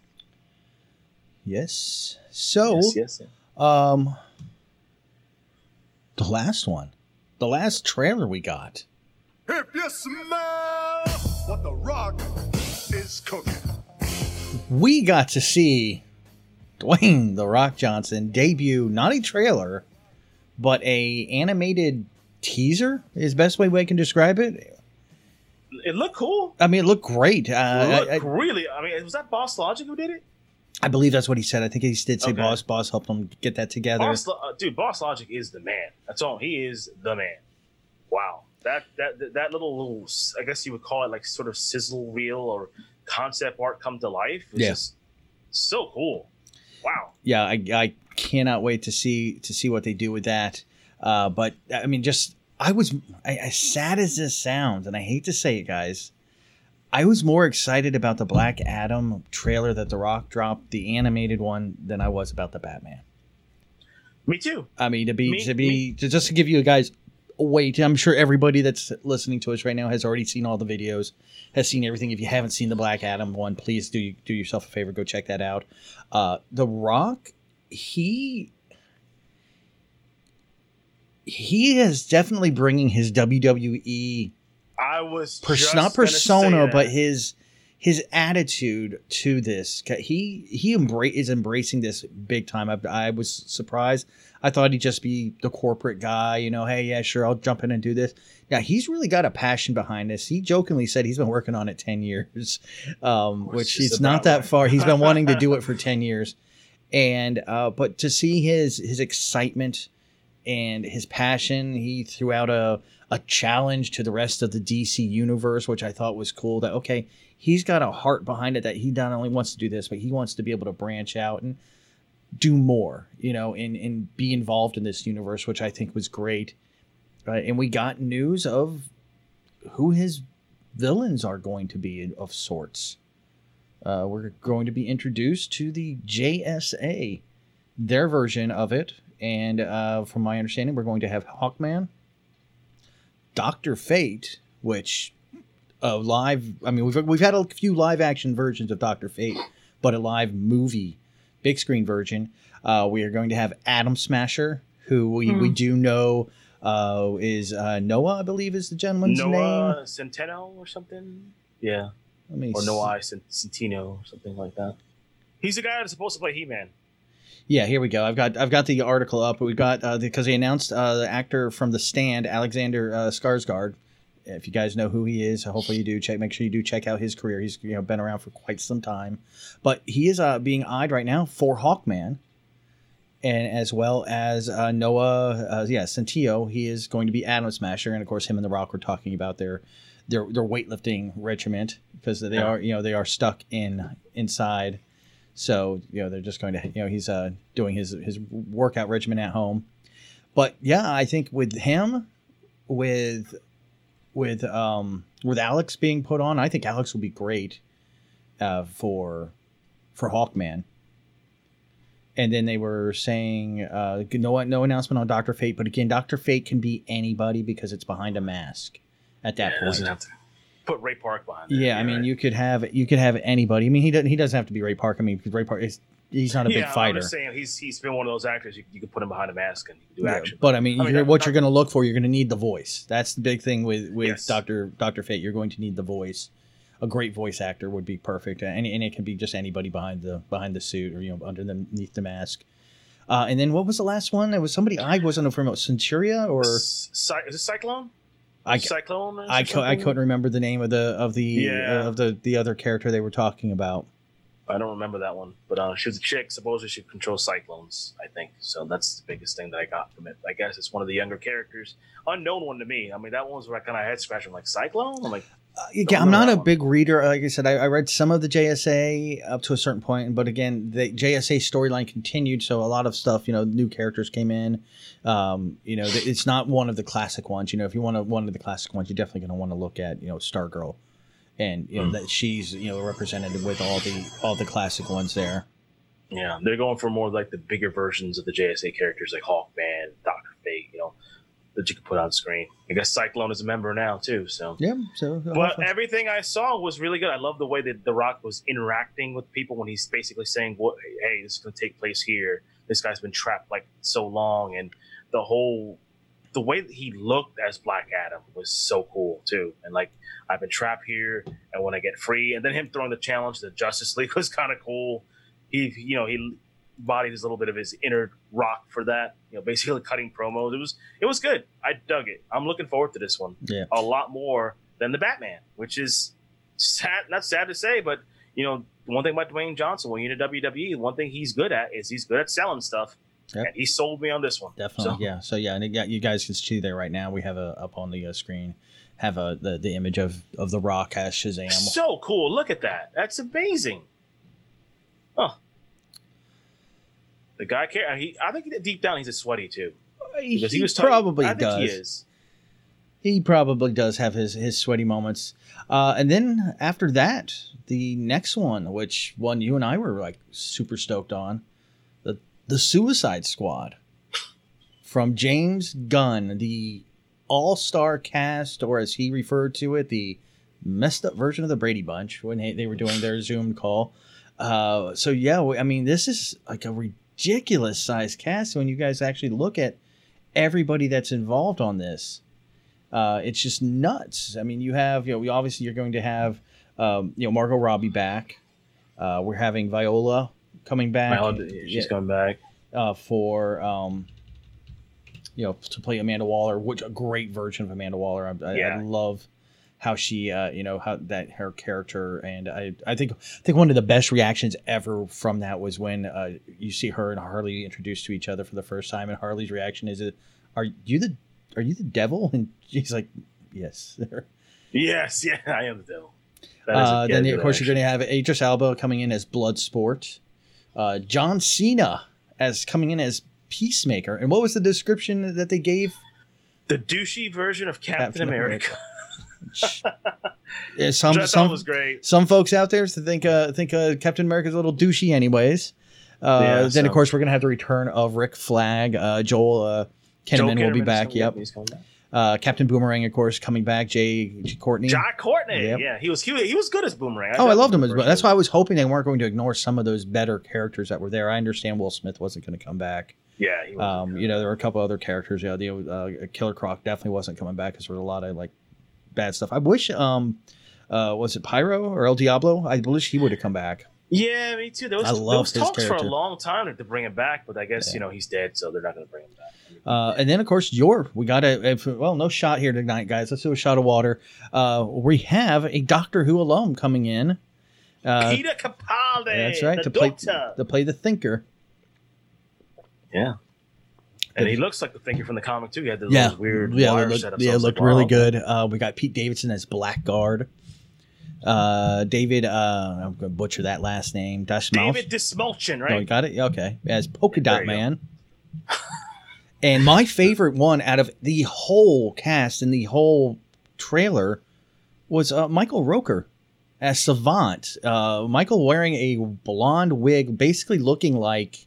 Speaker 1: yes. So
Speaker 2: yes.
Speaker 1: The last trailer we got.
Speaker 3: If you smell what The Rock is cooking.
Speaker 1: We got to see Dwayne "The Rock" Johnson debut, not a trailer, but a animated teaser is the best way we can describe it.
Speaker 2: It looked cool.
Speaker 1: I mean, it looked great.
Speaker 2: Really. I mean, was that Boss Logic who did it?
Speaker 1: I believe that's what he said. I think he did say
Speaker 2: Okay.
Speaker 1: Boss helped him get that together.
Speaker 2: Boss Logic is the man. That's all. He is the man. Wow. That little, I guess you would call it like sort of sizzle reel or concept art come to life. It's just so cool. Wow.
Speaker 1: Yeah, I cannot wait to see what they do with that. But I mean, just as sad as this sounds, and I hate to say it, guys, I was more excited about the Black Adam trailer that The Rock dropped, the animated one, than I was about the Batman.
Speaker 2: Me too.
Speaker 1: I mean, just to give you guys a weight, I'm sure everybody that's listening to us right now has already seen all the videos, has seen everything. If you haven't seen the Black Adam one, please do yourself a favor, go check that out. The Rock, he is definitely bringing his WWE not persona, but his attitude to this. He is embracing this big time. I was surprised. I thought he'd just be the corporate guy, hey, yeah, sure, I'll jump in and do this. Now, he's really got a passion behind this. He jokingly said he's been working on it 10 years, which is not that far. He's been wanting to do it for 10 years. And but to see his excitement and his passion, he threw out a challenge to the rest of the DC universe, which I thought was cool. That, okay, he's got a heart behind it, that he not only wants to do this, but he wants to be able to branch out and do more, and be involved in this universe, which I think was great. And we got news of who his villains are going to be of sorts. We're going to be introduced to the JSA, their version of it. And from my understanding, we're going to have Hawkman, Dr. Fate, which we've had a few live action versions of Dr. Fate, but a live movie, big screen version. We are going to have Atom Smasher, who we do know is Noah, I believe is the gentleman's name.
Speaker 2: Noah Centeno or something. Yeah. Or Noah Centino or something like that. He's the guy that's supposed to play He-Man.
Speaker 1: Yeah, here we go. I've got the article up. We've got because they announced the actor from The Stand, Alexander Skarsgård. If you guys know who he is, hopefully you do. Make sure you do check out his career. He's been around for quite some time, but he is being eyed right now for Hawkman, and as well as Noah Centineo. He is going to be Atom Smasher, and of course him and The Rock were talking about their weightlifting regiment because they are stuck inside. So, they're just going to, he's doing his workout regimen at home. But yeah, I think with him, with Alex being put on, I think Alex will be great for Hawkman. And then they were saying no announcement on Dr. Fate, but again, Dr. Fate can be anybody because it's behind a mask at that point.
Speaker 2: Doesn't have to put Ray Park behind it.
Speaker 1: Yeah, I mean, right. you could have anybody. I mean, he doesn't have to be Ray Park. I mean, because Ray Park he's not a big fighter.
Speaker 2: I'm just saying he's been one of those actors you can put him behind a mask and you can do action.
Speaker 1: But I mean, you're going to look for, you're going to need the voice. That's the big thing with
Speaker 2: yes.
Speaker 1: Dr. Fate. You're going to need the voice. A great voice actor would be perfect, and it can be just anybody behind the suit or underneath the mask. And then what was the last one? It was somebody I wasn't from Centuria or
Speaker 2: is it Cyclone? Cyclone.
Speaker 1: I couldn't remember the name of the other character they were talking about.
Speaker 2: I don't remember that one, but she was a chick. Supposedly she controls cyclones, I think. So that's the biggest thing that I got from it. I guess it's one of the younger characters, unknown one to me. I mean, that one was where I kind of head scratching, like Cyclone. I'm like,
Speaker 1: I'm not a big reader. Like I said, I read some of the JSA up to a certain point, but again, the JSA storyline continued, so a lot of stuff, new characters came in. It's not one of the classic ones. If you want one of the classic ones, you're definitely going to want to look at, Stargirl, and that she's represented with all the classic ones there.
Speaker 2: Yeah, they're going for more like the bigger versions of the JSA characters, like Hawkman, Dr. Fate, that you could put on screen. I guess Cyclone is a member now too. So
Speaker 1: yeah.
Speaker 2: But everything I saw was really good. I love the way that The Rock was interacting with people when he's basically saying, "Hey, this is going to take place here. This guy's been trapped like so long," and the way that he looked as Black Adam was so cool too. And like, I've been trapped here, and when I get free, and then him throwing the challenge to the Justice League was kind of cool. He embodied a little bit of his inner Rock for that, basically cutting promos. It was good. I dug it. I'm looking forward to this one.
Speaker 1: Yeah.
Speaker 2: A lot more than the Batman, which is sad. Not sad to say, but one thing about Dwayne Johnson, when you're in the WWE, one thing he's good at is he's good at selling stuff. Yep. And he sold me on this one.
Speaker 1: Definitely, yeah. So yeah, and you guys can see there right now. We have up on the screen have the image of the Rock as Shazam.
Speaker 2: So cool! Look at that. That's amazing. Oh, the guy I think deep down he's a sweaty too. Because he was
Speaker 1: probably
Speaker 2: I
Speaker 1: does.
Speaker 2: think he is.
Speaker 1: He probably does have his sweaty moments. And then after that, the next one, which one you and I were like super stoked on, the Suicide Squad from James Gunn, the all-star cast, or as he referred to it, the messed up version of the Brady Bunch when they were doing their Zoom call. So yeah, I mean, this is like a ridiculous sized cast when you guys actually look at everybody that's involved on this. It's just nuts. I mean, you have, obviously you're going to have, Margot Robbie back. We're having Viola coming back.
Speaker 2: She's coming back.
Speaker 1: For, to play Amanda Waller, which a great version of Amanda Waller. I love how she, how that her character. And I think one of the best reactions ever from that was when you see her and Harley introduced to each other for the first time. And Harley's reaction is, are you the devil? And she's like, yes.
Speaker 2: Yes, yeah, I am the devil.
Speaker 1: Then, of course, you're going to have Idris Elba coming in as Bloodsport. John Cena coming in as Peacemaker. And what was the description that they gave?
Speaker 2: The douchey version of Captain America.
Speaker 1: Yeah,
Speaker 2: some was great.
Speaker 1: Some folks out there think Captain America's a little douchey anyways. Then, of course, we're going to have the return of Rick Flag. Joel Kinnaman will be back. Yep.
Speaker 2: He's coming back.
Speaker 1: Captain Boomerang, of course, coming back. Jai Courtney.
Speaker 2: Jai Courtney. Yep. Yeah, he was good as Boomerang.
Speaker 1: I loved him as well. That's why I was hoping they weren't going to ignore some of those better characters that were there. I understand Will Smith wasn't going to come back.
Speaker 2: Yeah, he
Speaker 1: there were a couple other characters. Yeah, Killer Croc definitely wasn't coming back because there was a lot of like bad stuff. I wish, was it Pyro or El Diablo? I wish he would have come back.
Speaker 2: Yeah, me too. There was talks for a long time to bring him back, but I guess he's dead, so they're not going to bring him back.
Speaker 1: And then, of course, we got no shot here tonight, guys. Let's do a shot of water. We have a Doctor Who alum coming in.
Speaker 2: Peter Capaldi.
Speaker 1: That's right, to play the Thinker.
Speaker 2: Yeah. And he looks like the Thinker from the comic, too. He had the weird wire setup.
Speaker 1: Yeah, it looked really good. We got Pete Davidson as Blackguard. David, I'm going to butcher that last name.
Speaker 2: David Dismulchen, right?
Speaker 1: Oh, you got it? Okay. As Polka Dot Man. And my favorite one out of the whole cast and the whole trailer was Michael Rooker as Savant. Michael wearing a blonde wig, basically looking like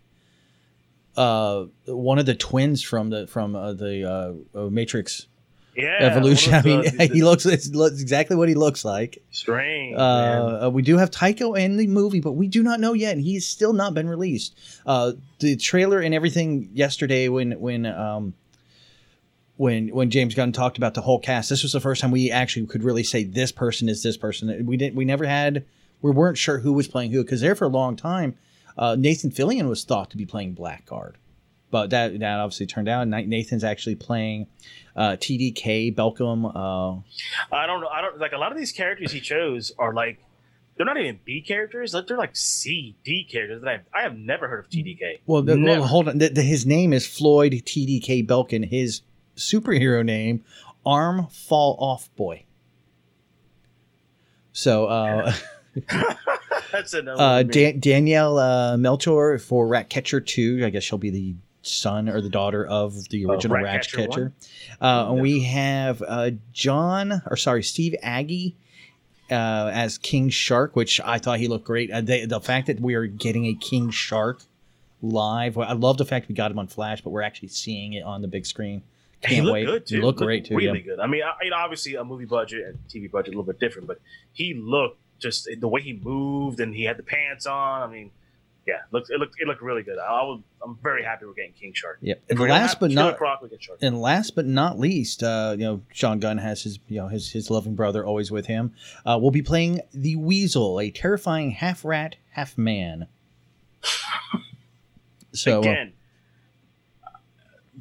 Speaker 1: one of the twins from the Matrix Evolution. I mean, he looks exactly what he looks like.
Speaker 2: Strange.
Speaker 1: We do have Tycho in the movie, but we do not know yet, and he's still not been released. The trailer and everything yesterday when James Gunn talked about the whole cast, this was the first time we actually could really say this person is this person. We weren't sure who was playing who, because there for a long time, Nathan Fillion was thought to be playing Blackguard, but that obviously turned out. Nathan's actually playing TDK Belcom.
Speaker 2: I don't know. Like a lot of these characters he chose are like, they're not even B characters. They're like C, D characters that I have never heard of TDK.
Speaker 1: Well, hold on. His name is Floyd TDK Belkin. His superhero name, Arm Fall Off Boy. So,
Speaker 2: that's another.
Speaker 1: Danielle Melchior for Ratcatcher 2. I guess she'll be the son or the daughter of the original Ratcatcher. And we have Steve Agee as King Shark, which I thought he looked great. The fact that we are getting a King Shark live, I love the fact we got him on Flash, but we're actually seeing it on the big screen. Can't wait.
Speaker 2: Good too.
Speaker 1: He looked great too.
Speaker 2: Really good. I mean, obviously a movie budget and TV budget a little bit different, but he looked just the way he moved and he had the pants on. I mean, yeah, it looked really good. I'm very happy we're getting King Shark.
Speaker 1: Yep. And last but not least, Sean Gunn has his loving brother always with him. We'll be playing the Weasel, a terrifying half rat, half man. So
Speaker 2: again,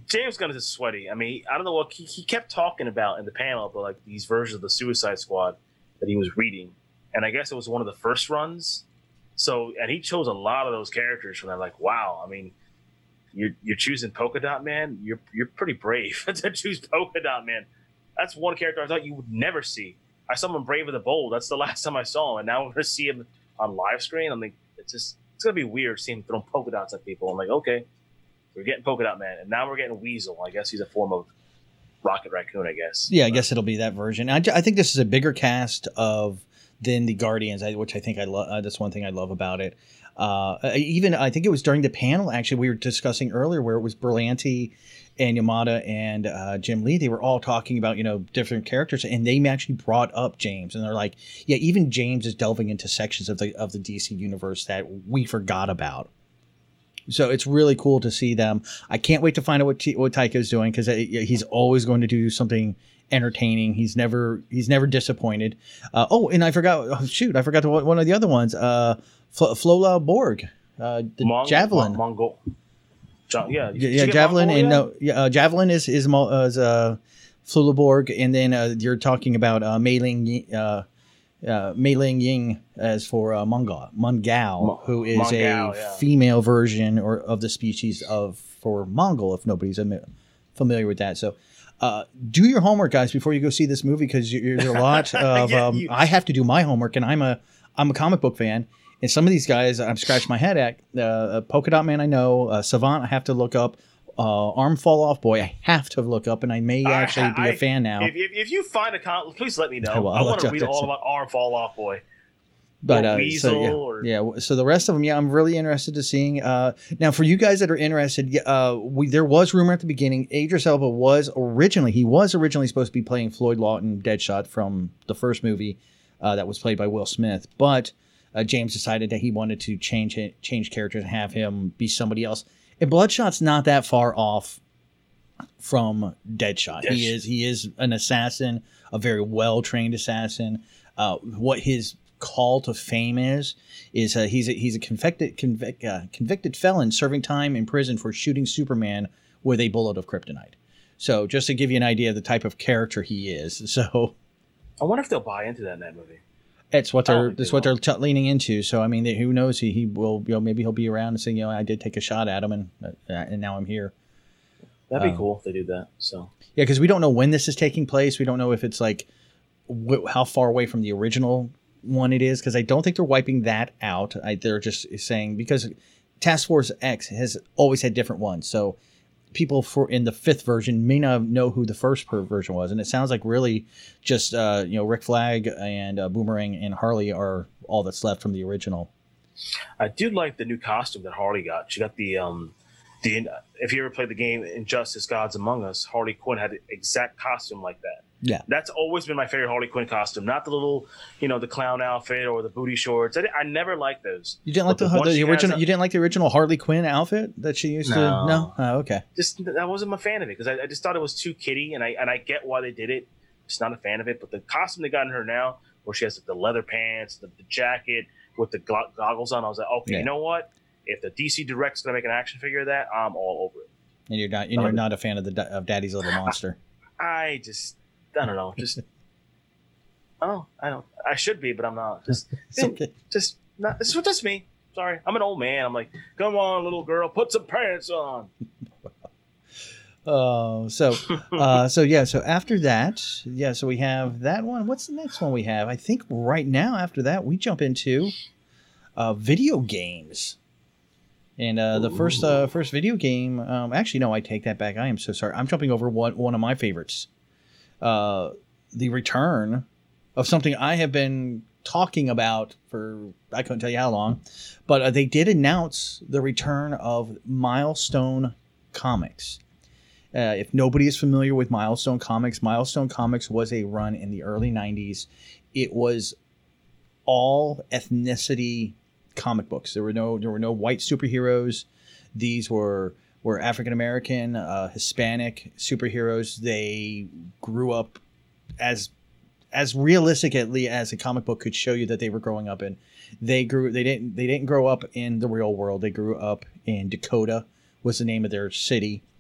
Speaker 2: James Gunn is sweaty. I mean, I don't know what he kept talking about in the panel, but like these versions of the Suicide Squad that he was reading, and I guess it was one of the first runs. So, and he chose a lot of those characters from that. Like, wow, I mean, you're choosing Polka Dot Man. You're pretty brave to choose Polka Dot Man. That's one character I thought you would never see. I saw him in Brave of the Bold. That's the last time I saw him, and now we're gonna see him on live screen. I'm like, it's gonna be weird seeing him throwing polka dots at people. I'm like, okay, we're getting Polka Dot Man, and now we're getting Weasel. I guess he's a form of Rocket Raccoon, I guess.
Speaker 1: Yeah, I guess it'll be that version. I think this is a bigger cast than the Guardians, which I think I love. That's one thing I love about it. Even I think it was during the panel actually we were discussing earlier where it was Berlanti and Yamada and Jim Lee. They were all talking about different characters, and they actually brought up James, and they're like, yeah, even James is delving into sections of the DC universe that we forgot about. So it's really cool to see them. I can't wait to find out what Taika's doing, because he's always going to do something entertaining. He's never disappointed. And I forgot. Oh, shoot, I forgot one of the other ones. Flola Borg, the Javelin.
Speaker 2: Mongol.
Speaker 1: Javelin, and Javelin is Flola Borg, and then you're talking about Mei Ling Ying as for Mongao, who is female version of the species for Mongol, if nobody's familiar with that. So do your homework, guys, before you go see this movie, because there's a lot of I have to do my homework, and I'm a comic book fan, and some of these guys I'm scratching my head at. Polka Dot Man, I know. Savant, I have to look up. Arm Fall Off Boy, I have to look up, and I may actually be a fan now.
Speaker 2: If you find a comic, please let me know. I want to read all about Arm Fall Off Boy.
Speaker 1: But
Speaker 2: Weasel,
Speaker 1: so the rest of them, I'm really interested to seeing. Now, for you guys that are interested, there was rumor at the beginning. Idris Elba was originally supposed to be playing Floyd Lawton, Deadshot from the first movie that was played by Will Smith, but James decided that he wanted to change characters and have him be somebody else. And Bloodshot's not that far off from Deadshot. Yes. He is an assassin, a very well-trained assassin. What his call to fame is he's a convicted felon serving time in prison for shooting Superman with a bullet of kryptonite. So just to give you an idea of the type of character he is. So
Speaker 2: I wonder if they'll buy into that in that movie.
Speaker 1: It's what they're leaning into. So I mean, who knows? He will. Maybe he'll be around and say, I did take a shot at him, and now I'm here.
Speaker 2: That'd be cool if they do that. So
Speaker 1: yeah, because we don't know when this is taking place. We don't know if it's like how far away from the original one it is. Because I don't think they're wiping that out. They're just saying, because Task Force X has always had different ones. So people in the fifth version may not know who the first version was, and it sounds like really just Rick Flag and Boomerang and Harley are all that's left from the original.
Speaker 2: I do like the new costume that Harley got. She got the if you ever played the game Injustice: Gods Among Us, Harley Quinn had an exact costume like that.
Speaker 1: Yeah,
Speaker 2: that's always been my favorite Harley Quinn costume. Not the little, the clown outfit or the booty shorts. I never liked those.
Speaker 1: You didn't like the original. You didn't like the original Harley Quinn outfit that she used to. No. Oh, okay.
Speaker 2: I wasn't a fan of it because I just thought it was too kiddie, and I get why they did it. Just not a fan of it. But the costume they got in her now, where she has the leather pants, the jacket with the goggles on, I was like, okay, You know what? If the DC Direct's gonna make an action figure of that, I'm all over it.
Speaker 1: And you're not a fan of Daddy's Little Monster.
Speaker 2: I don't know. I should be, but I'm not. It's just me. Sorry, I'm an old man. I'm like, come on, little girl, put some pants on.
Speaker 1: So after that, so we have that one. What's the next one we have? I think right now after that we jump into video games. And the first video game, actually, no, I take that back. I am so sorry. I'm jumping over one of my favorites. The return of something I have been talking about for, I couldn't tell you how long, but they did announce the return of Milestone Comics. If nobody is familiar with Milestone Comics was a run in the early 90s. It was all ethnicity comic books. There were no white superheroes. These were African American, Hispanic superheroes. They grew up as realistically as a comic book could show you that they were growing up in. They didn't grow up in the real world. They grew up in Dakota, was the name of their city,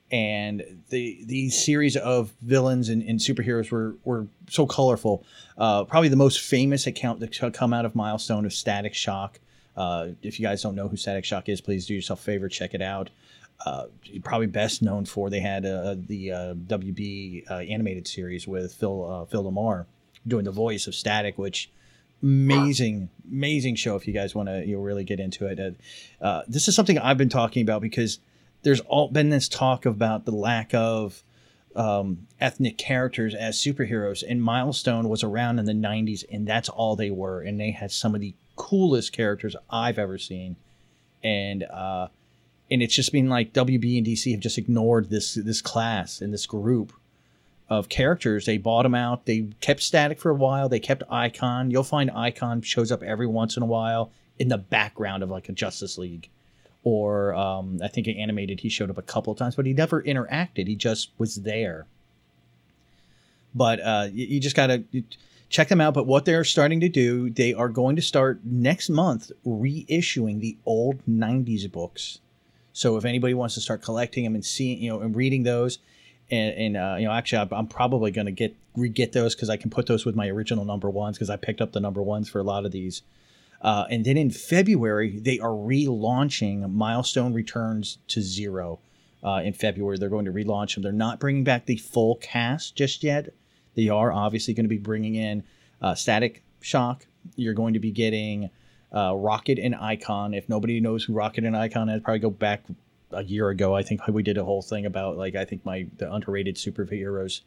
Speaker 1: and the series of villains and superheroes were so colorful. Probably the most famous account to come out of Milestone is Static Shock. If you guys don't know who Static Shock is, please do yourself a favor, check it out. Probably best known for they had the WB animated series with Phil Lamar doing the voice of Static, which amazing show if you guys want to really get into it. This is something I've been talking about because there's been this talk about the lack of ethnic characters as superheroes, and Milestone was around in the 90s, and that's all they were, and they had some of the coolest characters I've ever seen, and it's just been like WB and DC have just ignored this class and this group of characters. They bought them out. They kept Static for a while. They kept Icon. You'll find Icon shows up every once in a while in the background of like a Justice League, or I think in animated he showed up a couple of times, but he never interacted. He just was there. But you just gotta check them out. But what they're starting to do, they are going to start next month reissuing the old 90s books. So if anybody wants to start collecting them and seeing, and reading those, and actually I'm probably going to get those because I can put those with my original number ones because I picked up the number ones for a lot of these. And then in February, they are relaunching Milestone Returns to Zero. In February, they're going to relaunch them. They're not bringing back the full cast just yet. They are obviously going to be bringing in Static Shock. You're going to be getting Rocket and Icon. If nobody knows who Rocket and Icon is, probably go back a year ago. I think we did a whole thing about the underrated superheroes,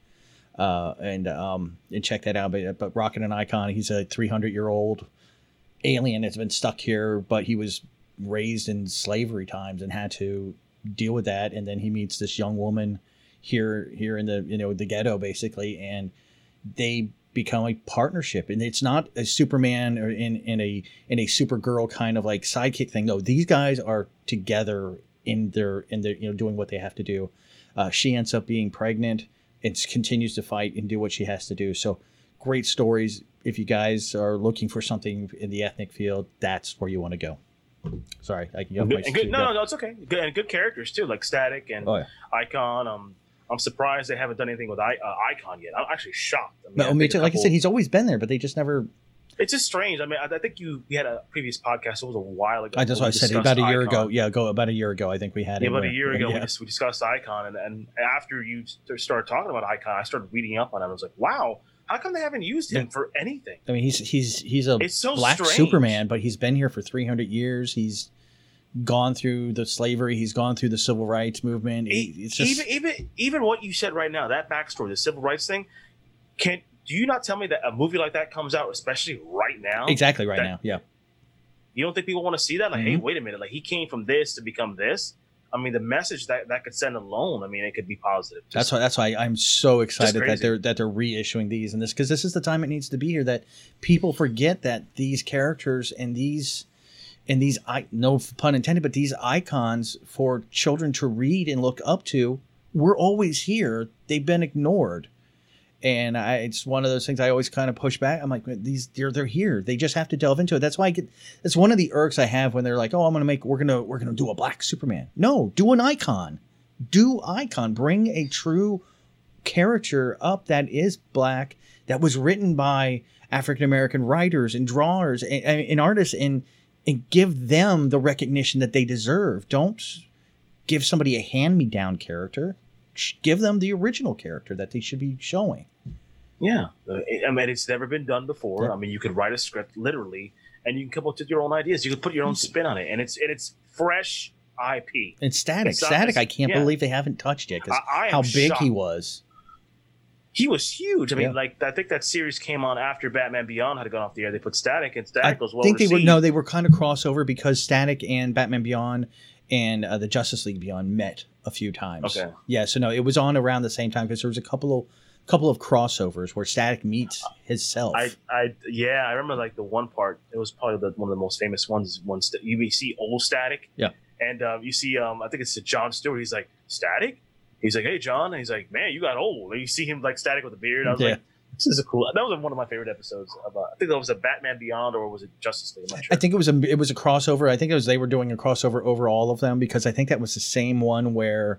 Speaker 1: and check that out. But Rocket and Icon, he's a 300-year-old alien that's been stuck here, but he was raised in slavery times and had to deal with that. And then he meets this young woman here in the the ghetto basically, and they become a partnership. And it's not a Superman or in a Supergirl kind of like sidekick thing. No, these guys are together in their doing what they have to do. She ends up being pregnant and continues to fight and do what she has to do. So great stories. If you guys are looking for something in the ethnic field, that's where you want to go. Sorry, I can go.
Speaker 2: No, it's okay. Good, and good characters too, like Static and Icon. I'm surprised they haven't done anything with Icon yet. I'm actually shocked.
Speaker 1: Me too. Like I said, he's always been there, but they just never.
Speaker 2: It's just strange. I mean, I think we had a previous podcast. It was a while ago.
Speaker 1: That's what I said about a year ago. Yeah, about a year ago. I think we had it.
Speaker 2: About a year ago, we discussed Icon, and after you started talking about Icon, I started reading up on it. I was like, wow, how come they haven't used him for anything? I mean,
Speaker 1: he's a black Superman, but he's been here for 300 years. He's gone through the slavery. He's gone through the civil rights movement. It's just
Speaker 2: even what you said right now, that backstory, the civil rights thing. Do you not tell me that a movie like that comes out, especially right now?
Speaker 1: Exactly right now. Yeah.
Speaker 2: You don't think people want to see that? Like, hey, wait a minute. Like, he came from this to become this. I mean, the message that could send alone. I mean, it could be positive.
Speaker 1: That's why I'm so excited that they're reissuing these and this, because this is the time it needs to be here. That people forget that these characters and these no pun intended, but these icons for children to read and look up to were always here. They've been ignored. And it's one of those things I always kind of push back. I'm like, they're here. They just have to delve into it. That's why that's one of the irks I have when they're like, oh, we're gonna do a black Superman. No, do an Icon. Bring a true character up that is black, that was written by African American writers and drawers and artists, and give them the recognition that they deserve. Don't give somebody a hand-me-down character. Give them the original character that they should be showing.
Speaker 2: Yeah. I mean, it's never been done before. Yeah. I mean, you could write a script literally, and you can come up with your own ideas. You could put your own spin on it, and it's fresh IP.
Speaker 1: And Static, I can't believe they haven't touched yet, because how big he was.
Speaker 2: He was huge. I mean, I think that series came on after Batman Beyond had gone off the air. They put Static, and Static was well received.
Speaker 1: They were kind of crossover because Static and Batman Beyond and the Justice League Beyond met a few times. Okay. Yeah, so no, it was on around the same time because there was a couple of crossovers where Static meets himself.
Speaker 2: I remember like the one part. It was probably one of the most famous ones. You see old Static.
Speaker 1: Yeah.
Speaker 2: And you see, I think it's John Stewart. He's like, Static? He's like, hey, John. And he's like, man, you got old. And you see him like Static with a beard. I was like, this is cool. That was one of my favorite episodes. I think that was a Batman Beyond, or was it Justice League? I'm not sure.
Speaker 1: I think it was a crossover. I think they were doing a crossover over all of them, because I think that was the same one where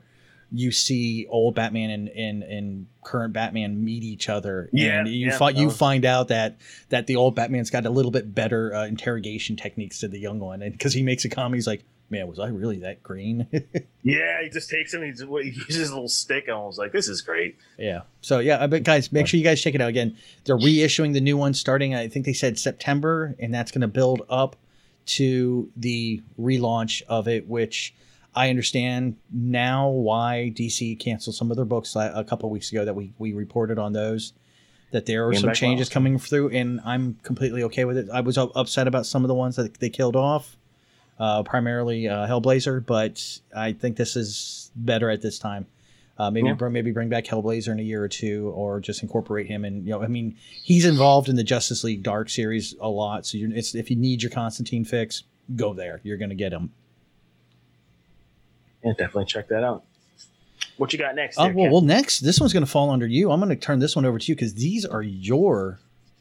Speaker 1: you see old Batman and current Batman meet each other.
Speaker 2: Yeah,
Speaker 1: and you
Speaker 2: yeah.
Speaker 1: find out that the old Batman's got a little bit better interrogation techniques than the young one, and because he makes a comment, he's like, "Man, was I really that green?"
Speaker 2: Yeah, he just takes him. He uses his little stick, and I was like, "This is great."
Speaker 1: Yeah. So yeah, but guys, make sure you guys check it out again. They're reissuing the new one starting, I think they said September, and that's going to build up to the relaunch of it, which I understand now why DC canceled some of their books a couple of weeks ago that we reported on those, that there are some changes coming through, and I'm completely okay with it. I was upset about some of the ones that they killed off, primarily Hellblazer, but I think this is better at this time. Maybe bring back Hellblazer in a year or two, or just incorporate him. And I mean, he's involved in the Justice League Dark series a lot. So if you need your Constantine fix, go there. You're going to get him.
Speaker 2: Yeah, definitely check that out. What you got next?
Speaker 1: Well, next, this one's going to fall under you. I'm going to turn this one over to you because these are your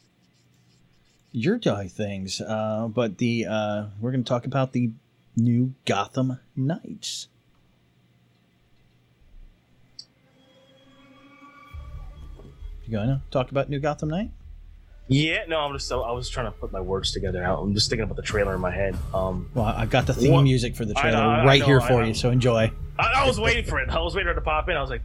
Speaker 1: die things. But we're going to talk about the new Gotham Knights. You going to talk about new Gotham Knight?
Speaker 2: Yeah, no, I was trying to put my words together out. I'm just thinking about the trailer in my head.
Speaker 1: Well, I've got the theme music for the trailer right here for you, so enjoy.
Speaker 2: I was waiting for it. I was waiting for it to pop in. I was like,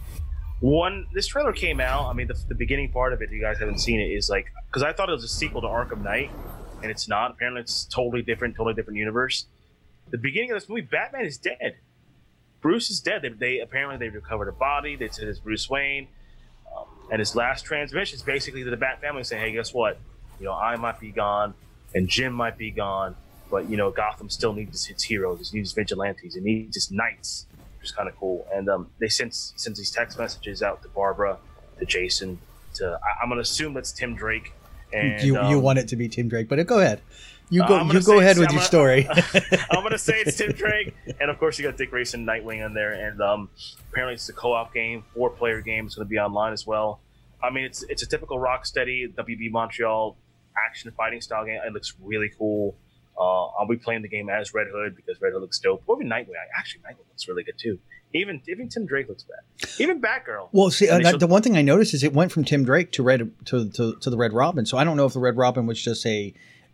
Speaker 2: oh. This trailer came out. I mean, the beginning part of it, if you guys haven't seen it, is like, because I thought it was a sequel to Arkham Knight, and it's not. Apparently, it's totally different universe. The beginning of this movie, Batman is dead. Bruce is dead. They recovered a body. They said it's Bruce Wayne. And his last transmission is basically to the Bat family saying, hey, guess what? I might be gone, and Jim might be gone, but, Gotham still needs its heroes. It needs vigilantes. It needs its knights, which is kind of cool. And they sent these text messages out to Barbara, to Jason, I'm going to assume that's Tim Drake. And
Speaker 1: you want it to be Tim Drake, but go ahead. You go ahead with your story.
Speaker 2: I'm going to say it's Tim Drake. And, of course, you got Dick Grayson, Nightwing in there. And apparently it's a co-op game, 4-player game. It's going to be online as well. I mean, it's a typical Rocksteady, WB Montreal action fighting style game. It looks really cool. I'll be playing the game as Red Hood because Red Hood looks dope. Or even Nightwing. Nightwing looks really good, too. Even Tim Drake looks bad. Even Batgirl.
Speaker 1: Well, see, the one thing I noticed is it went from Tim Drake to the Red Robin. So I don't know if the Red Robin was just a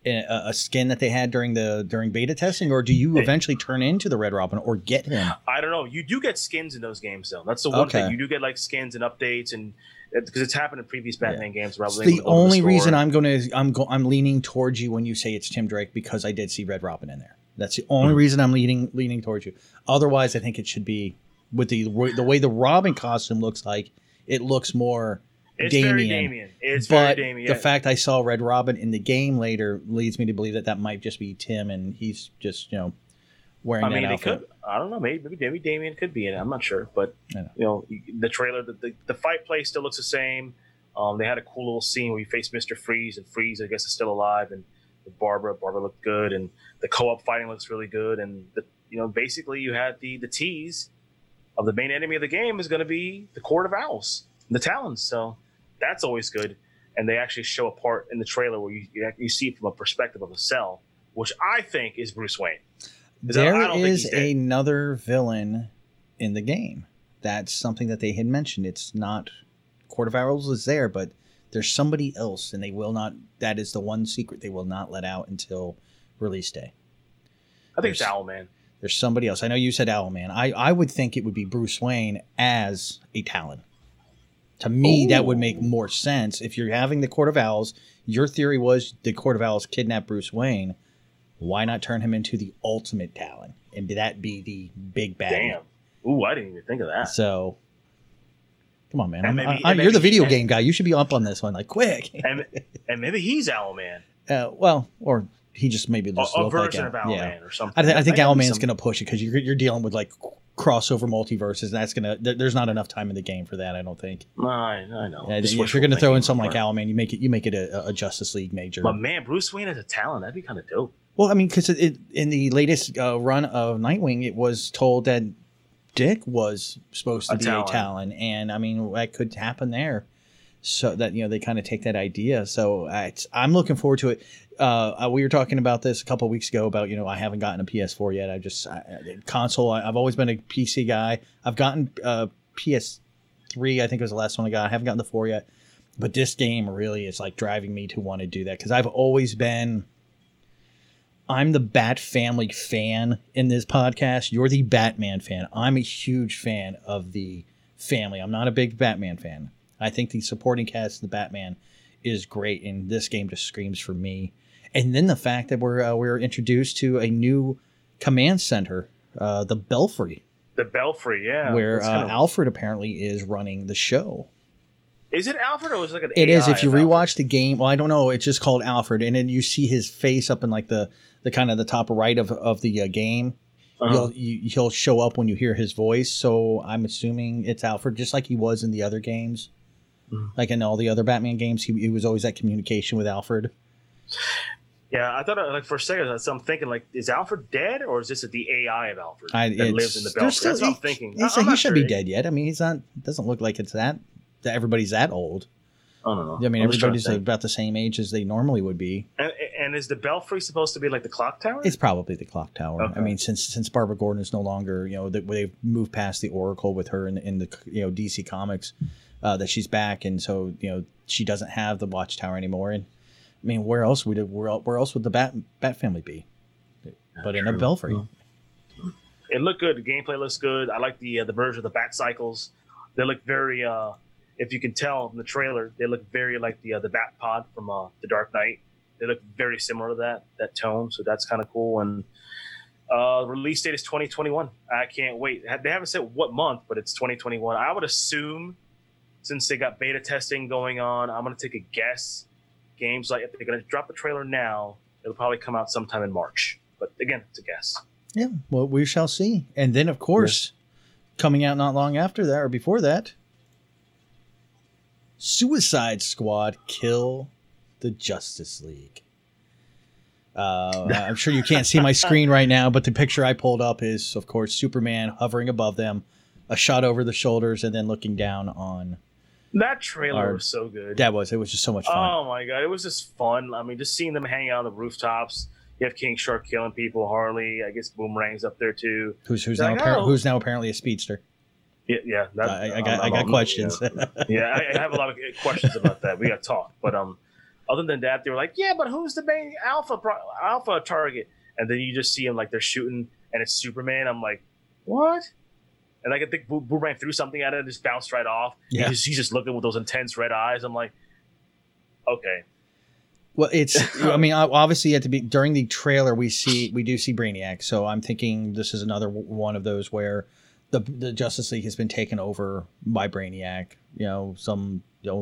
Speaker 1: skin that they had during beta testing, or do you eventually turn into the Red Robin or get him?
Speaker 2: I don't know. You do get skins in those games, though. That's the one thing. You do get like skins and updates, and because it's happened in previous Batman games. It's
Speaker 1: the only reason I'm leaning towards you when you say it's Tim Drake, because I did see Red Robin in there. That's the only reason I'm leaning towards you. Otherwise, I think it should be with the way the Robin costume looks like. It looks more.
Speaker 2: It's
Speaker 1: Damian.
Speaker 2: very Damian.
Speaker 1: But very Damian. The fact I saw Red Robin in the game later leads me to believe that might just be Tim, and he's just wearing that outfit.
Speaker 2: I don't know. Maybe Damian could be in it. I'm not sure, but the trailer, the fight play still looks the same. They had a cool little scene where you face Mr. Freeze, and Freeze, I guess, is still alive, and with Barbara looked good, and the co-op fighting looks really good, and basically you had the tease of the main enemy of the game is going to be the Court of Owls, the Talons. So that's always good. And they actually show a part in the trailer where you see it from a perspective of a cell, which I think is Bruce Wayne.
Speaker 1: There is another villain in the game. That's something that they had mentioned. It's not Court of Owls is there, but there's somebody else, and they will not. That is the one secret they will not let out until release day.
Speaker 2: I think it's Owlman.
Speaker 1: There's somebody else. I know you said Owlman. I would think it would be Bruce Wayne as a Talon. To me, that would make more sense. If you're having the Court of Owls, your theory was the Court of Owls kidnapped Bruce Wayne. Why not turn him into the ultimate Talon? And that be the big bad.
Speaker 2: Damn. Ooh, I didn't even think of that.
Speaker 1: So, come on, man. You're the video game guy. You should be up on this one, like, quick.
Speaker 2: and maybe he's Owlman.
Speaker 1: Or he just maybe just
Speaker 2: a version of Owlman or something.
Speaker 1: I think Owlman's going to push it because you're dealing with like crossover multiverses. There's not enough time in the game for that. I don't think.
Speaker 2: I know.
Speaker 1: If you're going to throw in something like Owlman, you make it a Justice League major.
Speaker 2: But man, Bruce Wayne as a Talon, that'd be kind of dope.
Speaker 1: Well, I mean, because in the latest run of Nightwing, it was told that Dick was supposed to be a Talon, and I mean that could happen there. so that they kind of take that idea. So I'm looking forward to it. We were talking about this a couple of weeks ago about I haven't gotten a PS4 yet. Console. I've always been a PC guy. I've gotten PS3. I think was the last one I got. I haven't gotten the 4 yet. But this game really is like driving me to want to do that because I've always been. I'm the Bat Family fan in this podcast. You're the Batman fan. I'm a huge fan of the family. I'm not a big Batman fan. I think the supporting cast of the Batman is great, and this game just screams for me. And then the fact that we're introduced to a new command center, the Belfry.
Speaker 2: The Belfry, yeah.
Speaker 1: Where Alfred apparently is running the show.
Speaker 2: Is it Alfred or is it like an
Speaker 1: It
Speaker 2: AI
Speaker 1: is. If you
Speaker 2: of
Speaker 1: rewatch
Speaker 2: Alfred?
Speaker 1: the game, well, I don't know. It's just called Alfred, and then you see his face up in like the kind of the top right of the game.
Speaker 2: Uh-huh.
Speaker 1: He'll show up when you hear his voice. So I'm assuming it's Alfred, just like he was in the other games.
Speaker 2: Mm-hmm.
Speaker 1: Like in all the other Batman games, he was always that communication with Alfred.
Speaker 2: Yeah, I thought like for a second, so I'm thinking like, is Alfred dead or is this the AI of Alfred that lives in the Belfry? That's what I'm thinking.
Speaker 1: He shouldn't be dead yet. I mean, he's not. Doesn't look like it's that everybody's that old.
Speaker 2: I don't know.
Speaker 1: I mean, everybody's about the same age as they normally would be.
Speaker 2: And is the Belfry supposed to be like the clock tower?
Speaker 1: It's probably the clock tower.
Speaker 2: Okay.
Speaker 1: I mean, since Barbara Gordon is no longer, they've moved past the Oracle with her in the DC Comics, that she's back, and so she doesn't have the Watchtower anymore. And I mean, where else would the Bat family be? But in a Belfry.
Speaker 2: It looked good. The gameplay looks good. I like the version of the Bat Cycles. They look very. If you can tell in the trailer, they look very like the Bat Pod from The Dark Knight. They look very similar to that tone, so that's kind of cool. And release date is 2021. I can't wait. They haven't said what month, but it's 2021. I would assume, since they got beta testing going on, I'm going to take a guess. Games like if they're going to drop the trailer now, it'll probably come out sometime in March. But again, it's a guess.
Speaker 1: Yeah, well, we shall see. And then, of course, coming out not long after that or before that, Suicide Squad Kill the Justice League. I'm sure you can't see my screen right now, but the picture I pulled up is, of course, Superman hovering above them, a shot over the shoulders, and then looking down on.
Speaker 2: That trailer was so good.
Speaker 1: It was just so much fun.
Speaker 2: Oh my god, it was just fun. I mean, just seeing them hanging out on the rooftops. You have King Shark killing people, Harley. I guess Boomerang's up there too.
Speaker 1: Who's now apparently a speedster.
Speaker 2: Yeah.
Speaker 1: I got questions.
Speaker 2: Yeah, I have a lot of questions about that. We got to talk. But other than that, they were like, yeah, but who's the main alpha target? And then you just see him like they're shooting, and it's Superman. I'm like, what? And I can think Boomerang threw something at it and just bounced right off.
Speaker 1: Yeah.
Speaker 2: He's just looking with those intense red eyes. I'm like, okay.
Speaker 1: Well, I mean, obviously during the trailer we do see Brainiac, so I'm thinking this is another one of those where the Justice League has been taken over by Brainiac. Some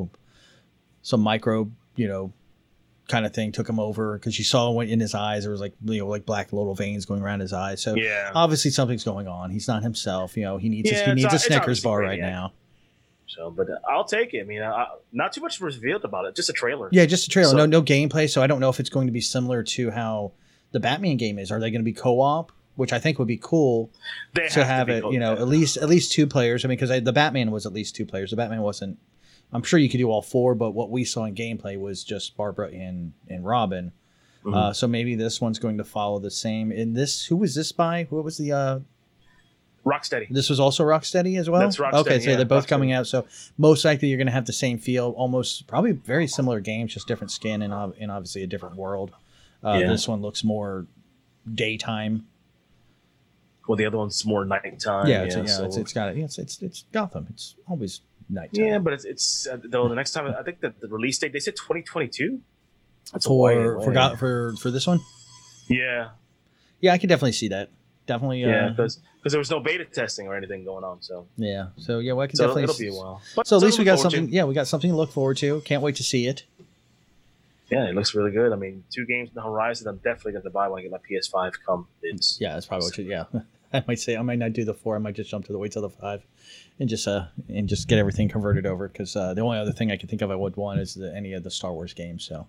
Speaker 1: microbe, kind of thing took him over because you saw in his eyes there was like black little veins going around his eyes. So obviously something's going on. He's not himself. He needs a Snickers bar right now.
Speaker 2: So, but I'll take it. I mean, not too much revealed about it. Just a trailer.
Speaker 1: Yeah, just a trailer. So, no gameplay. So I don't know if it's going to be similar to how the Batman game is. Are they going to be co-op? Which I think would be cool to have it. At least 2 players. I mean, because the Batman was at least 2 players. The Batman wasn't. I'm sure you could do all 4, but what we saw in gameplay was just Barbara and Robin. Mm-hmm. So maybe this one's going to follow the same. In this, who was this by? Who was the?
Speaker 2: Rocksteady.
Speaker 1: This was also Rocksteady as well?
Speaker 2: That's Rocksteady.
Speaker 1: Okay, so they're both coming out. So most likely you're going to have the same feel, probably very similar games, just different skin and obviously a different world. This one looks more daytime.
Speaker 2: Well, the other one's more nighttime.
Speaker 1: It's Gotham. It's always nighttime.
Speaker 2: Yeah, but it's though the next time I think that the release date they said 2022. That's
Speaker 1: for this one.
Speaker 2: Yeah.
Speaker 1: Yeah, I could definitely see that. Definitely.
Speaker 2: Yeah, because there was no beta testing or anything going on. So
Speaker 1: yeah, well, I can definitely.
Speaker 2: It'll be a while. But
Speaker 1: so at least we got something. Yeah, we got something to look forward to. Can't wait to see it.
Speaker 2: Yeah, it looks really good. I mean, 2 games on the horizon. I'm definitely going to buy when I get my PS5 come.
Speaker 1: Yeah, that's probably what you. Yeah, I might not do the 4. I might just jump to wait till the 5, and just get everything converted over. Because the only other thing I can think of I would want is any of the Star Wars games. So,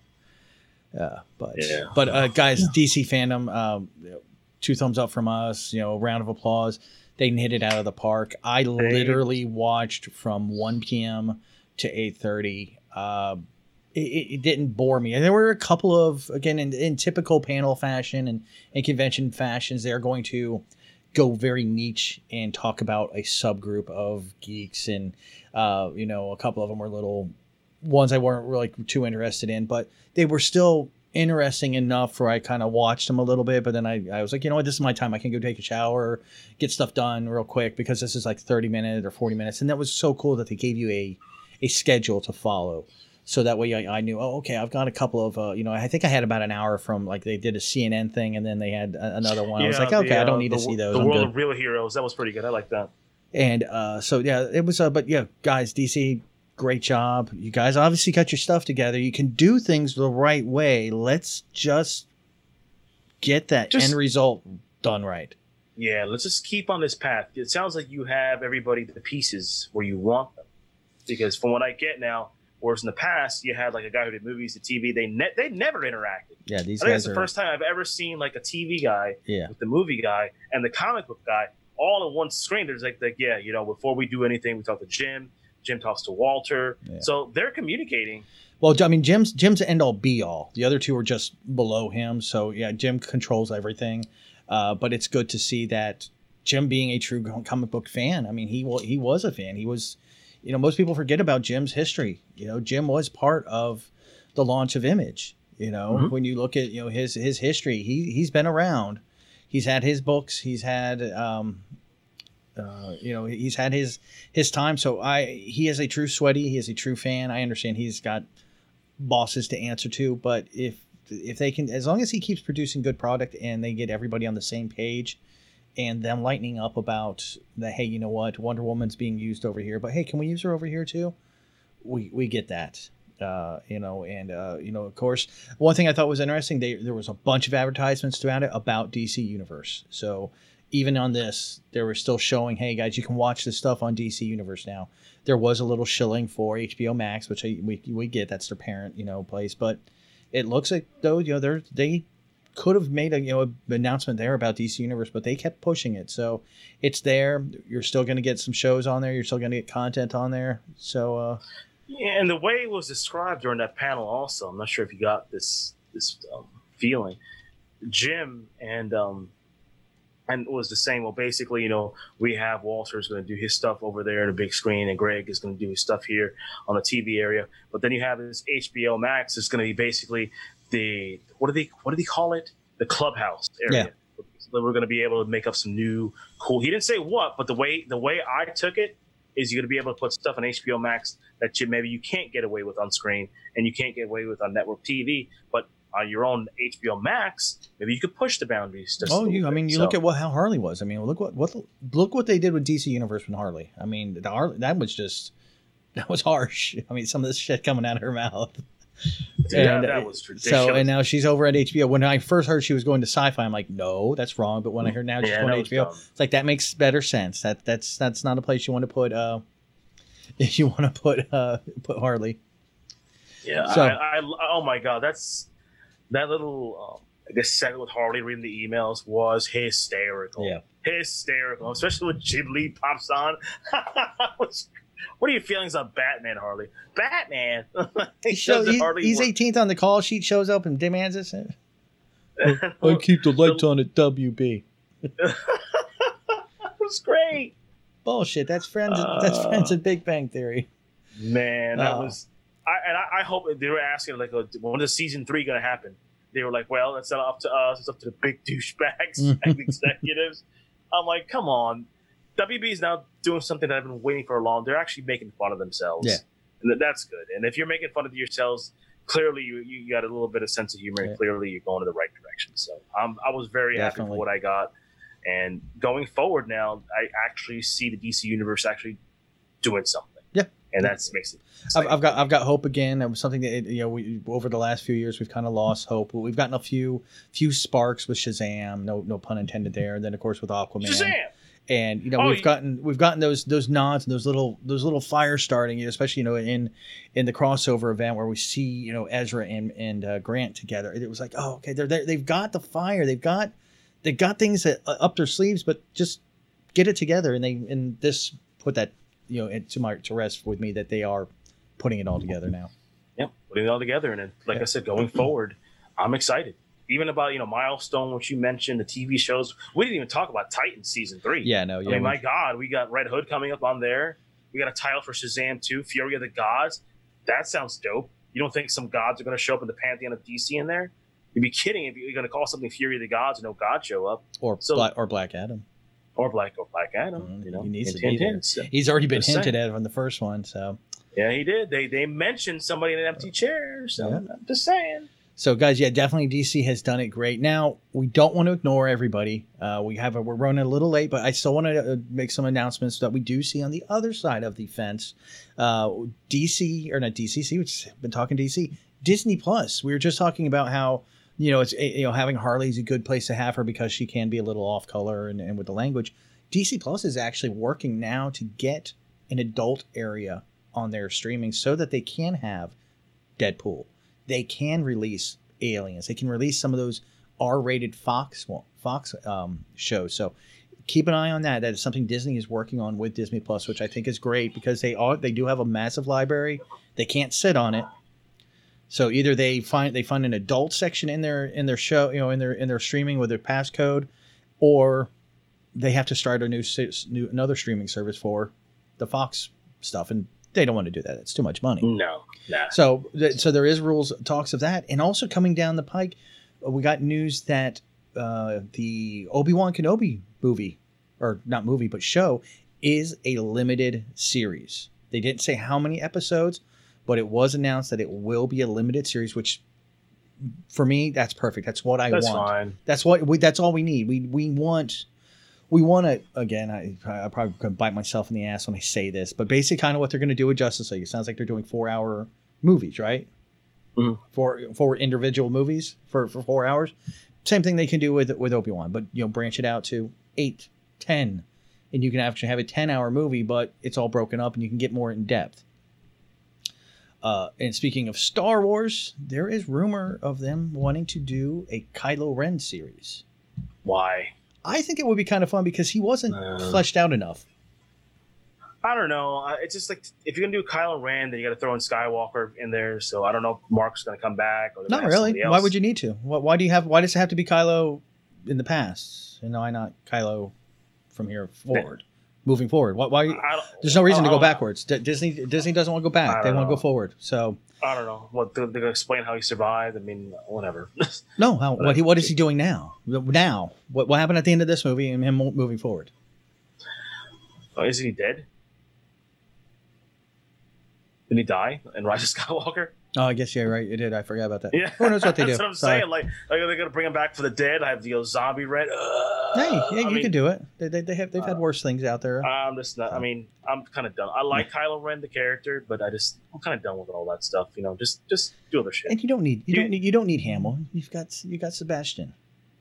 Speaker 1: but guys, DC fandom. 2 thumbs up from us, a round of applause. They hit it out of the park. I literally watched from 1 p.m. to 8:30. It didn't bore me. There were a couple of, again, in typical panel fashion and convention fashions, they're going to go very niche and talk about a subgroup of geeks. And, a couple of them were little ones I weren't really too interested in, but they were still interesting enough where I kind of watched them a little bit. But then I was like, you know what, this is my time. I can go take a shower, get stuff done real quick, because this is like 30 minutes or 40 minutes. And that was so cool that they gave you a schedule to follow. So that way I knew, okay, I've got a couple of, I think I had about an hour from, like, they did a CNN thing and then they had another one. I was like, okay, I don't need to see those.
Speaker 2: The World of Real Heroes, that was pretty good. I like that.
Speaker 1: And it was, but yeah, guys, DC, great job. You guys obviously got your stuff together. You can do things the right way. Let's just get that end result done right.
Speaker 2: Yeah, let's just keep on this path. It sounds like you have everybody the pieces where you want them. Because from what I get now, whereas in the past, you had like a guy who did movies, the TV, they never interacted.
Speaker 1: Yeah,
Speaker 2: I think it's the first time I've ever seen like a TV guy with the movie guy and the comic book guy all in one screen. There's before we do anything, we talk to Jim. Jim talks to Walter. Yeah. So they're communicating.
Speaker 1: Well, I mean, Jim's end all be all. The other two are just below him. So yeah, Jim controls everything. But it's good to see that Jim, being a true comic book fan, I mean, he was a fan. He was. Most people forget about Jim's history. Jim was part of the launch of Image. When you look at his history, he's been around. He's had his books. He's had he's had his time. So he is a true sweaty. He is a true fan. I understand he's got bosses to answer to, but if they can, as long as he keeps producing good product and they get everybody on the same page. And them lightening up about that, hey, you know what, Wonder Woman's being used over here, but hey, can we use her over here too? We get that, of course, one thing I thought was interesting, there was a bunch of advertisements throughout it about DC Universe. So even on this, they were still showing, hey guys, you can watch this stuff on DC Universe now. There was a little shilling for HBO Max, which we get, that's their parent, place, but it looks like though, they could have made an announcement there about DC Universe, but they kept pushing it. So it's there. You're still going to get some shows on there. You're still going to get content on there. So
Speaker 2: yeah, and the way it was described during that panel also, I'm not sure if you got this feeling. Jim and was the same. Well, basically, we have Walter's going to do his stuff over there in a big screen, and Greg is going to do his stuff here on the TV area. But then you have this HBO Max. It's going to be basically the what do they call it? The clubhouse area. Yeah. We're going to be able to make up some new cool. He didn't say what, but the way I took it is you're going to be able to put stuff on HBO Max that maybe you can't get away with on screen and you can't get away with on network TV, but on your own HBO Max, maybe you could push the boundaries.
Speaker 1: Look at how Harley was. I mean, look what they did with DC Universe with Harley. I mean, that was harsh. I mean, some of this shit coming out of her mouth.
Speaker 2: Yeah, that was ridiculous.
Speaker 1: So, and now she's over at HBO. When I first heard she was going to Sci-Fi, I'm like, no, that's wrong. But when I heard now she's going to HBO, it's like that makes better sense. That's not a place you want to put. If you want to put Harley.
Speaker 2: Yeah. So, oh my God, that little I guess segment with Harley reading the emails was hysterical. Yeah, hysterical, especially when Jim Lee pops on. What are your feelings on Batman, Harley? Batman.
Speaker 1: He's 18th on the call sheet, shows up and demands this. I keep the lights on at WB.
Speaker 2: It was great.
Speaker 1: Bullshit. That's friends. That's friends at Big Bang Theory.
Speaker 2: Man, that was. I hope they were asking when is season 3 going to happen? They were like, well, it's not up to us. It's up to the big douchebags and executives. I'm like, come on. WB is now doing something that I've been waiting for a long. They're actually making fun of themselves. Yeah. And that's good. And if you're making fun of yourselves, clearly you got a little bit of sense of humor, and clearly you're going in the right direction. So I was very happy with what I got. And going forward now, I actually see the DC Universe actually doing something.
Speaker 1: Yeah.
Speaker 2: And that makes it
Speaker 1: exciting. I've got hope again. It was something that we over the last few years we've kind of lost hope. We've gotten a few sparks with Shazam, no pun intended there. And then of course with Aquaman.
Speaker 2: Shazam!
Speaker 1: And we've gotten those nods and those little fires starting, especially in the crossover event where we see Ezra and Grant together. It was like, oh, okay, they've got the fire, they've got things that, up their sleeves, but just get it together. And this put that to rest with me that they are putting it all together now.
Speaker 2: Yep, putting it all together. And like I said, going forward, I'm excited. Even about, Milestone, which you mentioned, the TV shows. We didn't even talk about Titans season 3.
Speaker 1: Yeah, no. Yeah,
Speaker 2: I mean, my God, we got Red Hood coming up on there. We got a title for Shazam 2, Fury of the Gods. That sounds dope. You don't think some gods are going to show up in the pantheon of DC in there? You'd be kidding if you're going to call something Fury of the Gods and no God show up.
Speaker 1: Or Black Adam.
Speaker 2: Or Black Adam.
Speaker 1: He needs to be there. He's already been hinted at on the first one, so.
Speaker 2: Yeah, he did. They mentioned somebody in an empty chair, so I'm just saying.
Speaker 1: So, guys, yeah, definitely DC has done it great. Now, we don't want to ignore everybody. We're running a little late, but I still want to make some announcements that we do see on the other side of the fence. DC, or not DCC, which has been talking DC, Disney Plus. We were just talking about how, it's having Harley's a good place to have her because she can be a little off color and with the language. DC Plus is actually working now to get an adult area on their streaming so that they can have Deadpool. They can release Aliens. They can release some of those R-rated Fox shows. So keep an eye on that. That is something Disney is working on with Disney Plus, which I think is great because they do have a massive library. They can't sit on it. So either they find an adult section in their show, in their streaming with their passcode, or they have to start another streaming service for the Fox stuff, and they don't want to do that. It's too much money.
Speaker 2: No.
Speaker 1: So there is talks of that, and also coming down the pike, we got news that the Obi-Wan Kenobi movie, or not movie but show, is a limited series. They didn't say how many episodes, but it was announced that it will be a limited series, which for me that's perfect. That's what I want.
Speaker 2: That's
Speaker 1: That's
Speaker 2: fine.
Speaker 1: that's all we need. We want to, again, I probably could bite myself in the ass when I say this, but basically kind of what they're going to do with Justice League. It sounds like they're doing 4-hour movies, right?
Speaker 2: Mm-hmm.
Speaker 1: For individual movies for 4 hours. Same thing they can do with Obi-Wan, but branch it out to 8, 10, and you can actually have a 10-hour movie, but it's all broken up and you can get more in depth. And speaking of Star Wars, there is rumor of them wanting to do a Kylo Ren series.
Speaker 2: Why?
Speaker 1: I think it would be kind of fun because he wasn't fleshed out enough.
Speaker 2: I don't know. It's just like, if you're going to do Kylo Ren, then you got to throw in Skywalker in there. So I don't know if Mark's going to come back. Or
Speaker 1: not really. Why would you need to? Why does it have to be Kylo in the past? And why not Kylo from here forward? Moving forward. Why? There's no reason to go backwards. Disney doesn't want to go back. They want to go forward. So
Speaker 2: I don't know. What they're going to explain how he survived. I mean, whatever.
Speaker 1: No. What is he doing now? Now, what happened at the end of this movie and him moving forward?
Speaker 2: Isn't he dead? Didn't he die in Rise of Skywalker?
Speaker 1: Oh, I guess you're right. You did. I forgot about that.
Speaker 2: Yeah.
Speaker 1: Who knows what they do?
Speaker 2: That's what I'm saying. Like they're going to bring him back for the dead. I have the zombie Red.
Speaker 1: You can do it. They've had worse things out there.
Speaker 2: I'm just not. I mean, I'm kind of done. I like Kylo Ren, the character, but I'm kind of done with all that stuff. Just do other shit.
Speaker 1: And you don't need Hamill. You've got Sebastian.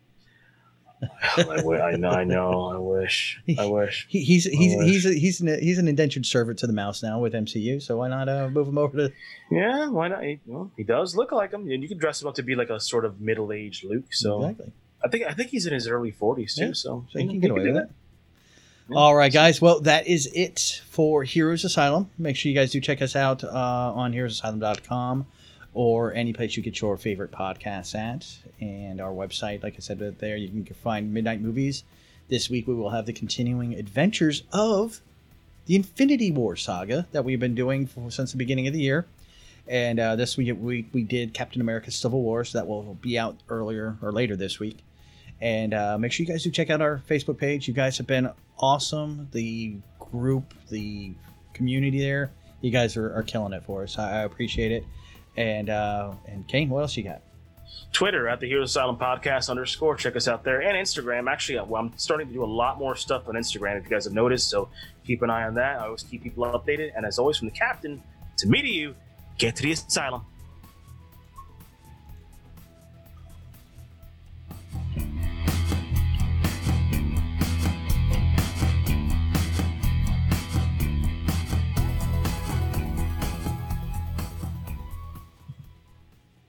Speaker 2: I know. I wish.
Speaker 1: He's an indentured servant to the mouse now with MCU. So why not move him over to?
Speaker 2: Yeah, why not? He does look like him, and you can dress him up to be like a sort of middle-aged Luke. So
Speaker 1: exactly.
Speaker 2: I think he's in his early 40s too. Yeah. So
Speaker 1: you can get away with it. Yeah. All right, guys. Well, that is it for Heroes Asylum. Make sure you guys do check us out on heroesasylum.com. or any place you get your favorite podcasts at. And our website, like I said, there you can find Midnight Movies. This week we will have the continuing adventures of the Infinity War saga that we've been doing since the beginning of the year. And this week we did Captain America Civil War, so that will be out later this week. And make sure you guys do check out our Facebook page. You guys have been awesome. The group, the community there, you guys are killing it for us. I appreciate it. And Kane, what else you got?
Speaker 2: Twitter at the Heroes Asylum Podcast _ check us out there, and Instagram. Actually, I'm starting to do a lot more stuff on Instagram, if you guys have noticed, so keep an eye on that. I always keep people updated, and as always, from the captain to me to you, get to the asylum.